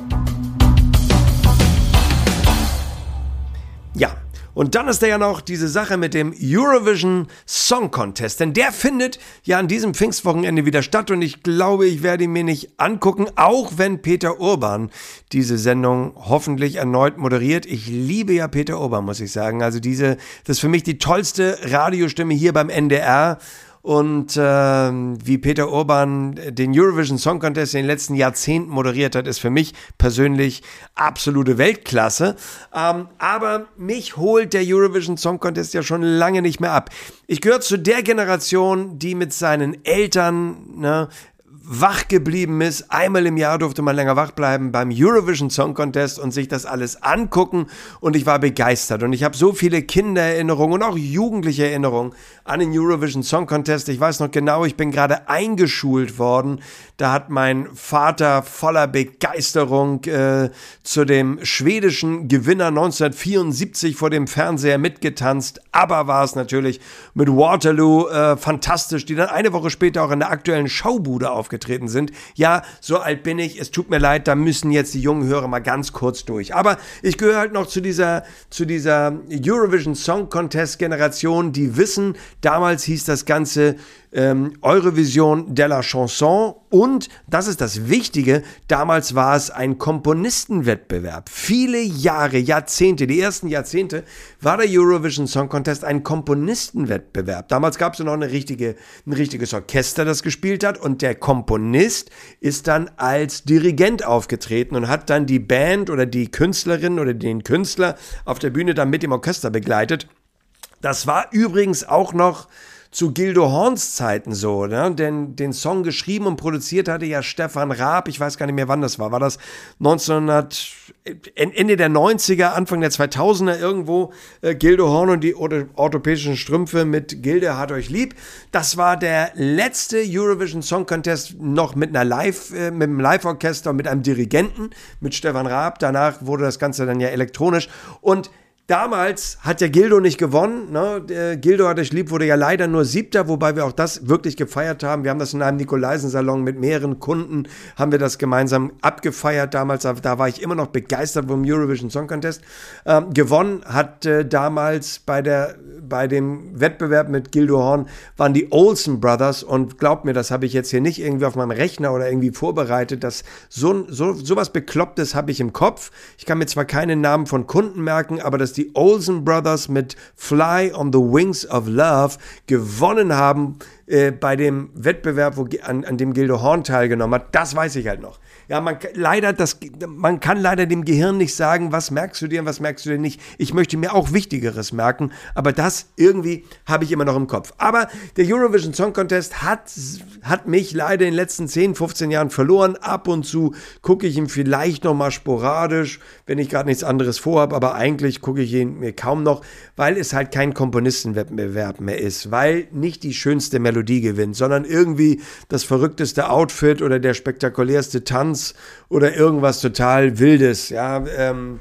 Ja. Und dann ist da ja noch diese Sache mit dem Eurovision Song Contest, denn der findet ja an diesem Pfingstwochenende wieder statt und ich glaube, ich werde ihn mir nicht angucken, auch wenn Peter Urban diese Sendung hoffentlich erneut moderiert. Ich liebe ja Peter Urban, muss ich sagen. Also diese, das ist für mich die tollste Radiostimme hier beim N D R. Und äh, wie Peter Urban den Eurovision Song Contest in den letzten Jahrzehnten moderiert hat, ist für mich persönlich absolute Weltklasse. Ähm, aber mich holt der Eurovision Song Contest ja schon lange nicht mehr ab. Ich gehöre zu der Generation, die mit seinen Eltern, ne, wach geblieben ist. Einmal im Jahr durfte man länger wach bleiben beim Eurovision Song Contest und sich das alles angucken und ich war begeistert und ich habe so viele Kindererinnerungen und auch jugendliche Erinnerungen an den Eurovision Song Contest. Ich weiß noch genau, ich bin gerade eingeschult worden. Da hat mein Vater voller Begeisterung äh, zu dem schwedischen Gewinner neunzehnhundertvierundsiebzig vor dem Fernseher mitgetanzt. Aber war es natürlich mit Waterloo äh, fantastisch, die dann eine Woche später auch in der aktuellen Schaubude aufgetreten sind. Ja, so alt bin ich, es tut mir leid, da müssen jetzt die jungen Hörer mal ganz kurz durch. Aber ich gehöre halt noch zu dieser, zu dieser Eurovision Song Contest Generation, die wissen, damals hieß das Ganze ähm, Eurovision de la Chanson und, das ist das Wichtige, damals war es ein Komponistenwettbewerb. Viele Jahre, Jahrzehnte, die ersten Jahrzehnte war der Eurovision Song Contest ein Komponistenwettbewerb. Damals gab es noch eine richtige, ein richtiges Orchester, das gespielt hat und der Komponist ist dann als Dirigent aufgetreten und hat dann die Band oder die Künstlerin oder den Künstler auf der Bühne dann mit dem Orchester begleitet. Das war übrigens auch noch zu Gildo Horns Zeiten so, ne? Denn den Song geschrieben und produziert hatte ja Stefan Raab, ich weiß gar nicht mehr, wann das war. War das neunzehnhundert, Ende der neunziger, Anfang der zweitausender irgendwo, äh, Gildo Horn und die orthopädischen Strümpfe mit Gilde hat euch lieb. Das war der letzte Eurovision Song Contest noch mit einer Live, äh, mit einem Live-Orchester, mit einem Dirigenten, mit Stefan Raab. Danach wurde das Ganze dann ja elektronisch und damals hat ja Gildo nicht gewonnen, ne? Der Gildo hat euch lieb, wurde ja leider nur Siebter, wobei wir auch das wirklich gefeiert haben. Wir haben das in einem Nikolaisen-Salon mit mehreren Kunden, haben wir das gemeinsam abgefeiert damals. Da war ich immer noch begeistert vom Eurovision Song Contest. Ähm, gewonnen hat äh, damals bei der bei dem Wettbewerb mit Gildo Horn waren die Olsen Brothers und glaubt mir, das habe ich jetzt hier nicht irgendwie auf meinem Rechner oder irgendwie vorbereitet. Das, so, so, sowas Beklopptes habe ich im Kopf. Ich kann mir zwar keine Namen von Kunden merken, aber dass die Olsen Brothers mit Fly on the Wings of Love gewonnen haben äh, bei dem Wettbewerb, wo, an, an dem Gildo Horn teilgenommen hat, das weiß ich halt noch. Ja, man, leider das, man kann leider dem Gehirn nicht sagen, was merkst du dir und was merkst du dir nicht. Ich möchte mir auch Wichtigeres merken, aber das irgendwie habe ich immer noch im Kopf. Aber der Eurovision Song Contest hat, hat mich leider in den letzten zehn, fünfzehn Jahren verloren. Ab und zu gucke ich ihn vielleicht noch mal sporadisch, wenn ich gerade nichts anderes vorhabe, aber eigentlich gucke ich ihn mir kaum noch, weil es halt kein Komponistenwettbewerb mehr ist, weil nicht die schönste Melodie gewinnt, sondern irgendwie das verrückteste Outfit oder der spektakulärste Tanz oder irgendwas total Wildes, ja, ähm,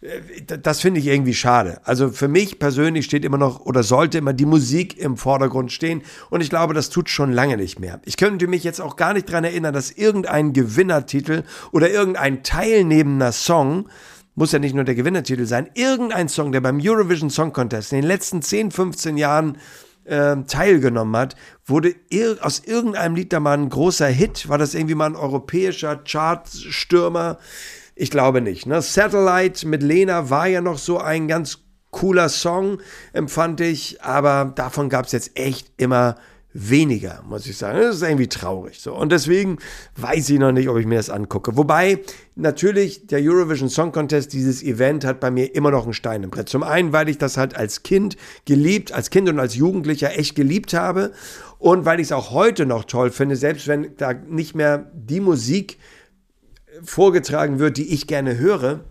das finde ich irgendwie schade. Also für mich persönlich steht immer noch oder sollte immer die Musik im Vordergrund stehen und ich glaube, das tut schon lange nicht mehr. Ich könnte mich jetzt auch gar nicht daran erinnern, dass irgendein Gewinnertitel oder irgendein teilnehmender Song, muss ja nicht nur der Gewinnertitel sein, irgendein Song, der beim Eurovision Song Contest in den letzten zehn, fünfzehn Jahren teilgenommen hat, wurde ir- aus irgendeinem Lied da mal ein großer Hit, war das irgendwie mal ein europäischer Chartstürmer. Ich glaube nicht. Ne? Satellite mit Lena war ja noch so ein ganz cooler Song, empfand ich, aber davon gab es jetzt echt immer weniger, muss ich sagen. Das ist irgendwie traurig. So. Und deswegen weiß ich noch nicht, ob ich mir das angucke. Wobei, natürlich, der Eurovision Song Contest, dieses Event, hat bei mir immer noch einen Stein im Brett. Zum einen, weil ich das halt als Kind geliebt, als Kind und als Jugendlicher echt geliebt habe. Und weil ich es auch heute noch toll finde, selbst wenn da nicht mehr die Musik vorgetragen wird, die ich gerne höre.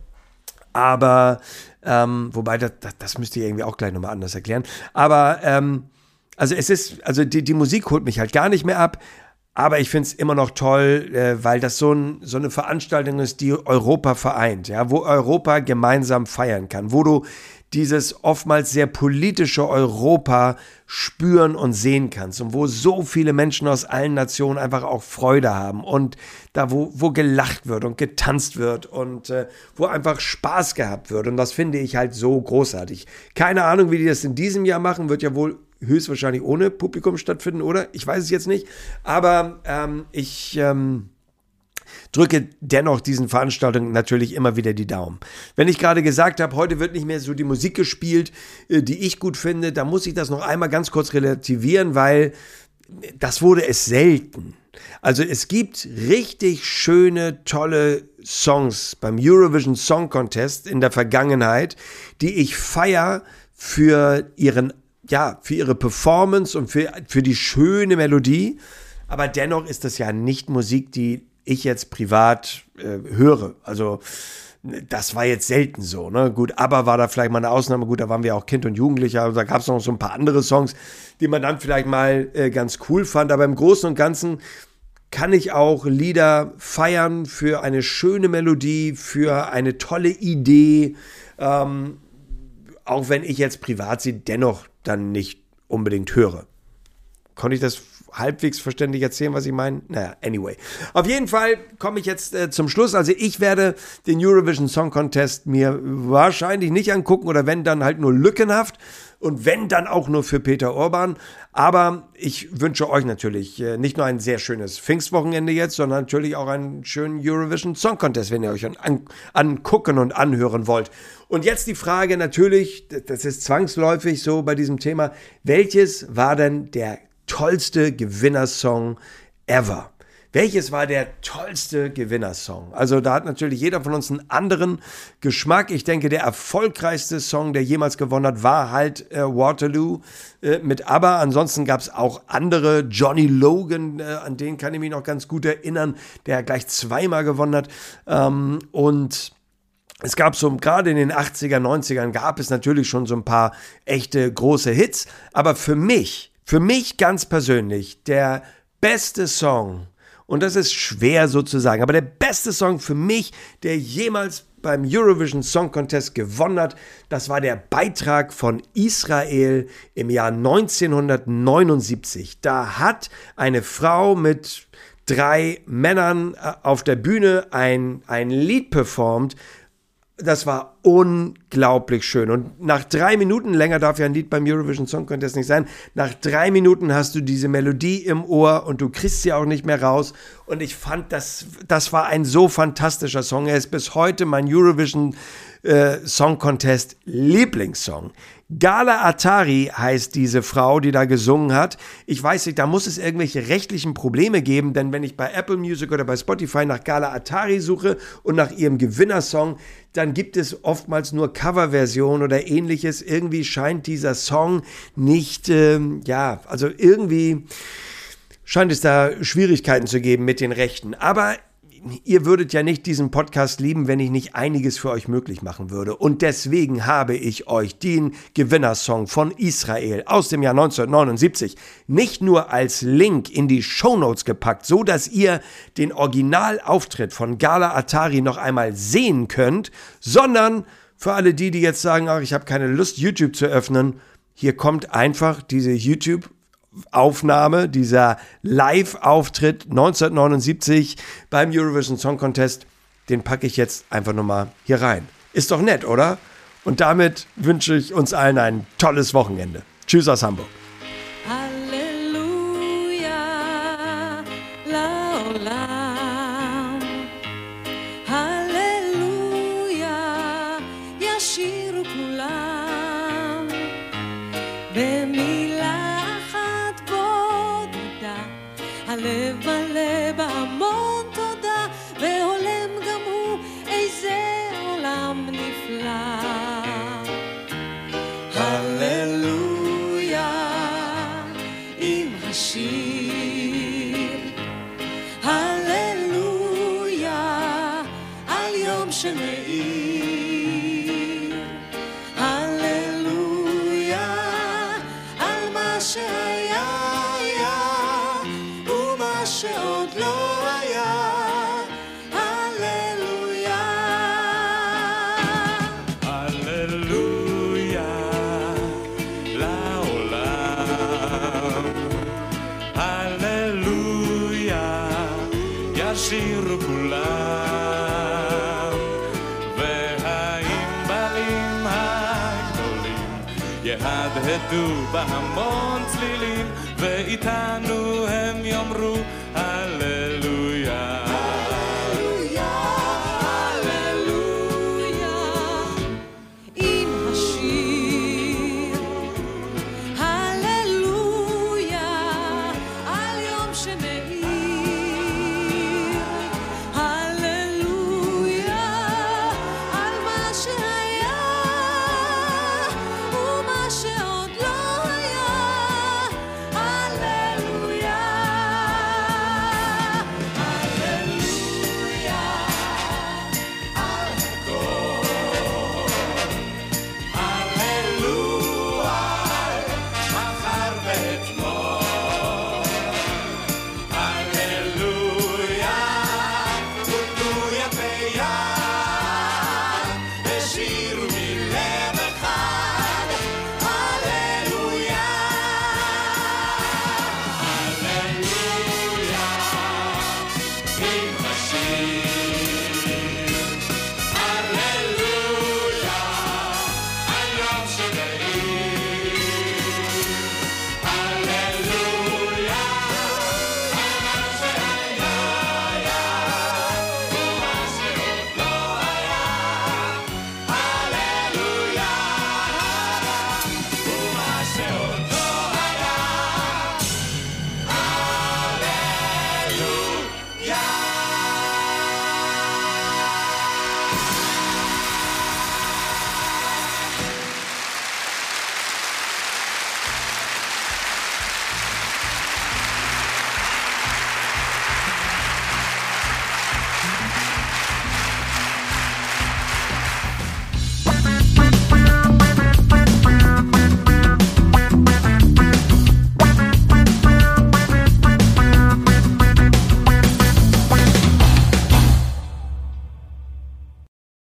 Aber, ähm, wobei, das, das, das müsst ihr irgendwie auch gleich nochmal anders erklären. Aber, ähm, Also es ist, also die, die Musik holt mich halt gar nicht mehr ab, aber ich finde es immer noch toll, äh, weil das so, ein, so eine Veranstaltung ist, die Europa vereint, ja, wo Europa gemeinsam feiern kann, wo du dieses oftmals sehr politische Europa spüren und sehen kannst und wo so viele Menschen aus allen Nationen einfach auch Freude haben und da, wo, wo gelacht wird und getanzt wird und äh, wo einfach Spaß gehabt wird und das finde ich halt so großartig. Keine Ahnung, wie die das in diesem Jahr machen, wird ja wohl höchstwahrscheinlich ohne Publikum stattfinden, oder? Ich weiß es jetzt nicht. Aber ähm, ich ähm, drücke dennoch diesen Veranstaltungen natürlich immer wieder die Daumen. Wenn ich gerade gesagt habe, heute wird nicht mehr so die Musik gespielt, äh, die ich gut finde, dann muss ich das noch einmal ganz kurz relativieren, weil das wurde es selten. Also es gibt richtig schöne, tolle Songs beim Eurovision Song Contest in der Vergangenheit, die ich feiere für ihren ja, für ihre Performance und für, für die schöne Melodie. Aber dennoch ist das ja nicht Musik, die ich jetzt privat äh, höre. Also das war jetzt selten so. Ne? Gut, aber war da vielleicht mal eine Ausnahme. Gut, da waren wir auch Kind und Jugendlicher. Also da gab es noch so ein paar andere Songs, die man dann vielleicht mal äh, ganz cool fand. Aber im Großen und Ganzen kann ich auch Lieder feiern für eine schöne Melodie, für eine tolle Idee. Ähm, auch wenn ich jetzt privat sie dennoch dann nicht unbedingt höre. Konnte ich das halbwegs verständlich erzählen, was ich meine? Naja, anyway. Auf jeden Fall komme ich jetzt äh, zum Schluss. Also ich werde den Eurovision Song Contest mir wahrscheinlich nicht angucken oder wenn, dann halt nur lückenhaft und wenn, dann auch nur für Peter Orban. Aber ich wünsche euch natürlich äh, nicht nur ein sehr schönes Pfingstwochenende jetzt, sondern natürlich auch einen schönen Eurovision Song Contest, wenn ihr euch an, angucken und anhören wollt. Und jetzt die Frage natürlich, das ist zwangsläufig so bei diesem Thema, welches war denn der tollste Gewinnersong ever? Welches war der tollste Gewinnersong? Also da hat natürlich jeder von uns einen anderen Geschmack. Ich denke, der erfolgreichste Song, der jemals gewonnen hat, war halt äh, Waterloo äh, mit ABBA. Ansonsten gab es auch andere. Johnny Logan, äh, an den kann ich mich noch ganz gut erinnern, der gleich zweimal gewonnen hat. Ähm, und es gab so, gerade in den achtziger, neunzigern gab es natürlich schon so ein paar echte große Hits. Aber für mich, für mich ganz persönlich, der beste Song, und das ist schwer so zu sagen, aber der beste Song für mich, der jemals beim Eurovision Song Contest gewonnen hat, das war der Beitrag von Israel im Jahr neunzehnhundertneunundsiebzig. Da hat eine Frau mit drei Männern auf der Bühne ein, ein Lied performt. Das war unglaublich schön. Und nach drei Minuten, länger darf ja ein Lied beim Eurovision Song Contest nicht sein, nach drei Minuten hast du diese Melodie im Ohr und du kriegst sie auch nicht mehr raus. Und ich fand, das, das war ein so fantastischer Song. Er ist bis heute mein Eurovision äh, Song Contest Lieblingssong. Gala Atari heißt diese Frau, die da gesungen hat. Ich weiß nicht, da muss es irgendwelche rechtlichen Probleme geben, denn wenn ich bei Apple Music oder bei Spotify nach Gala Atari suche und nach ihrem Gewinnersong, dann gibt es oftmals nur Coverversionen oder ähnliches. Irgendwie scheint dieser Song nicht, ähm, ja, also irgendwie scheint es da Schwierigkeiten zu geben mit den Rechten. Aber ihr würdet ja nicht diesen Podcast lieben, wenn ich nicht einiges für euch möglich machen würde. Und deswegen habe ich euch den Gewinnersong von Israel aus dem Jahr neunzehnhundertneunundsiebzig nicht nur als Link in die Shownotes gepackt, so dass ihr den Originalauftritt von Gala Atari noch einmal sehen könnt, sondern für alle die, die jetzt sagen, ach, ich habe keine Lust, YouTube zu öffnen, hier kommt einfach diese YouTube Aufnahme, dieser Live-Auftritt neunzehnhundertneunundsiebzig beim Eurovision Song Contest, den packe ich jetzt einfach nochmal hier rein. Ist doch nett, oder? Und damit wünsche ich uns allen ein tolles Wochenende. Tschüss aus Hamburg. Halleluja, la, la. Halleluja. הלב מלא בהמון תודה, והולם גם הוא איזה עולם נפלא. הללויה עם השיר, הללויה על יום שמאיר, הללויה על מה שהיה היה ומה שעוד לא היה. שירו כולם, והענבלים הגדולים יהדהדו בהמון צלילים, ואיתנו הם יאמרו הללויה. הללויה, הללויה עם השיר, הללויה על יום שמאיר,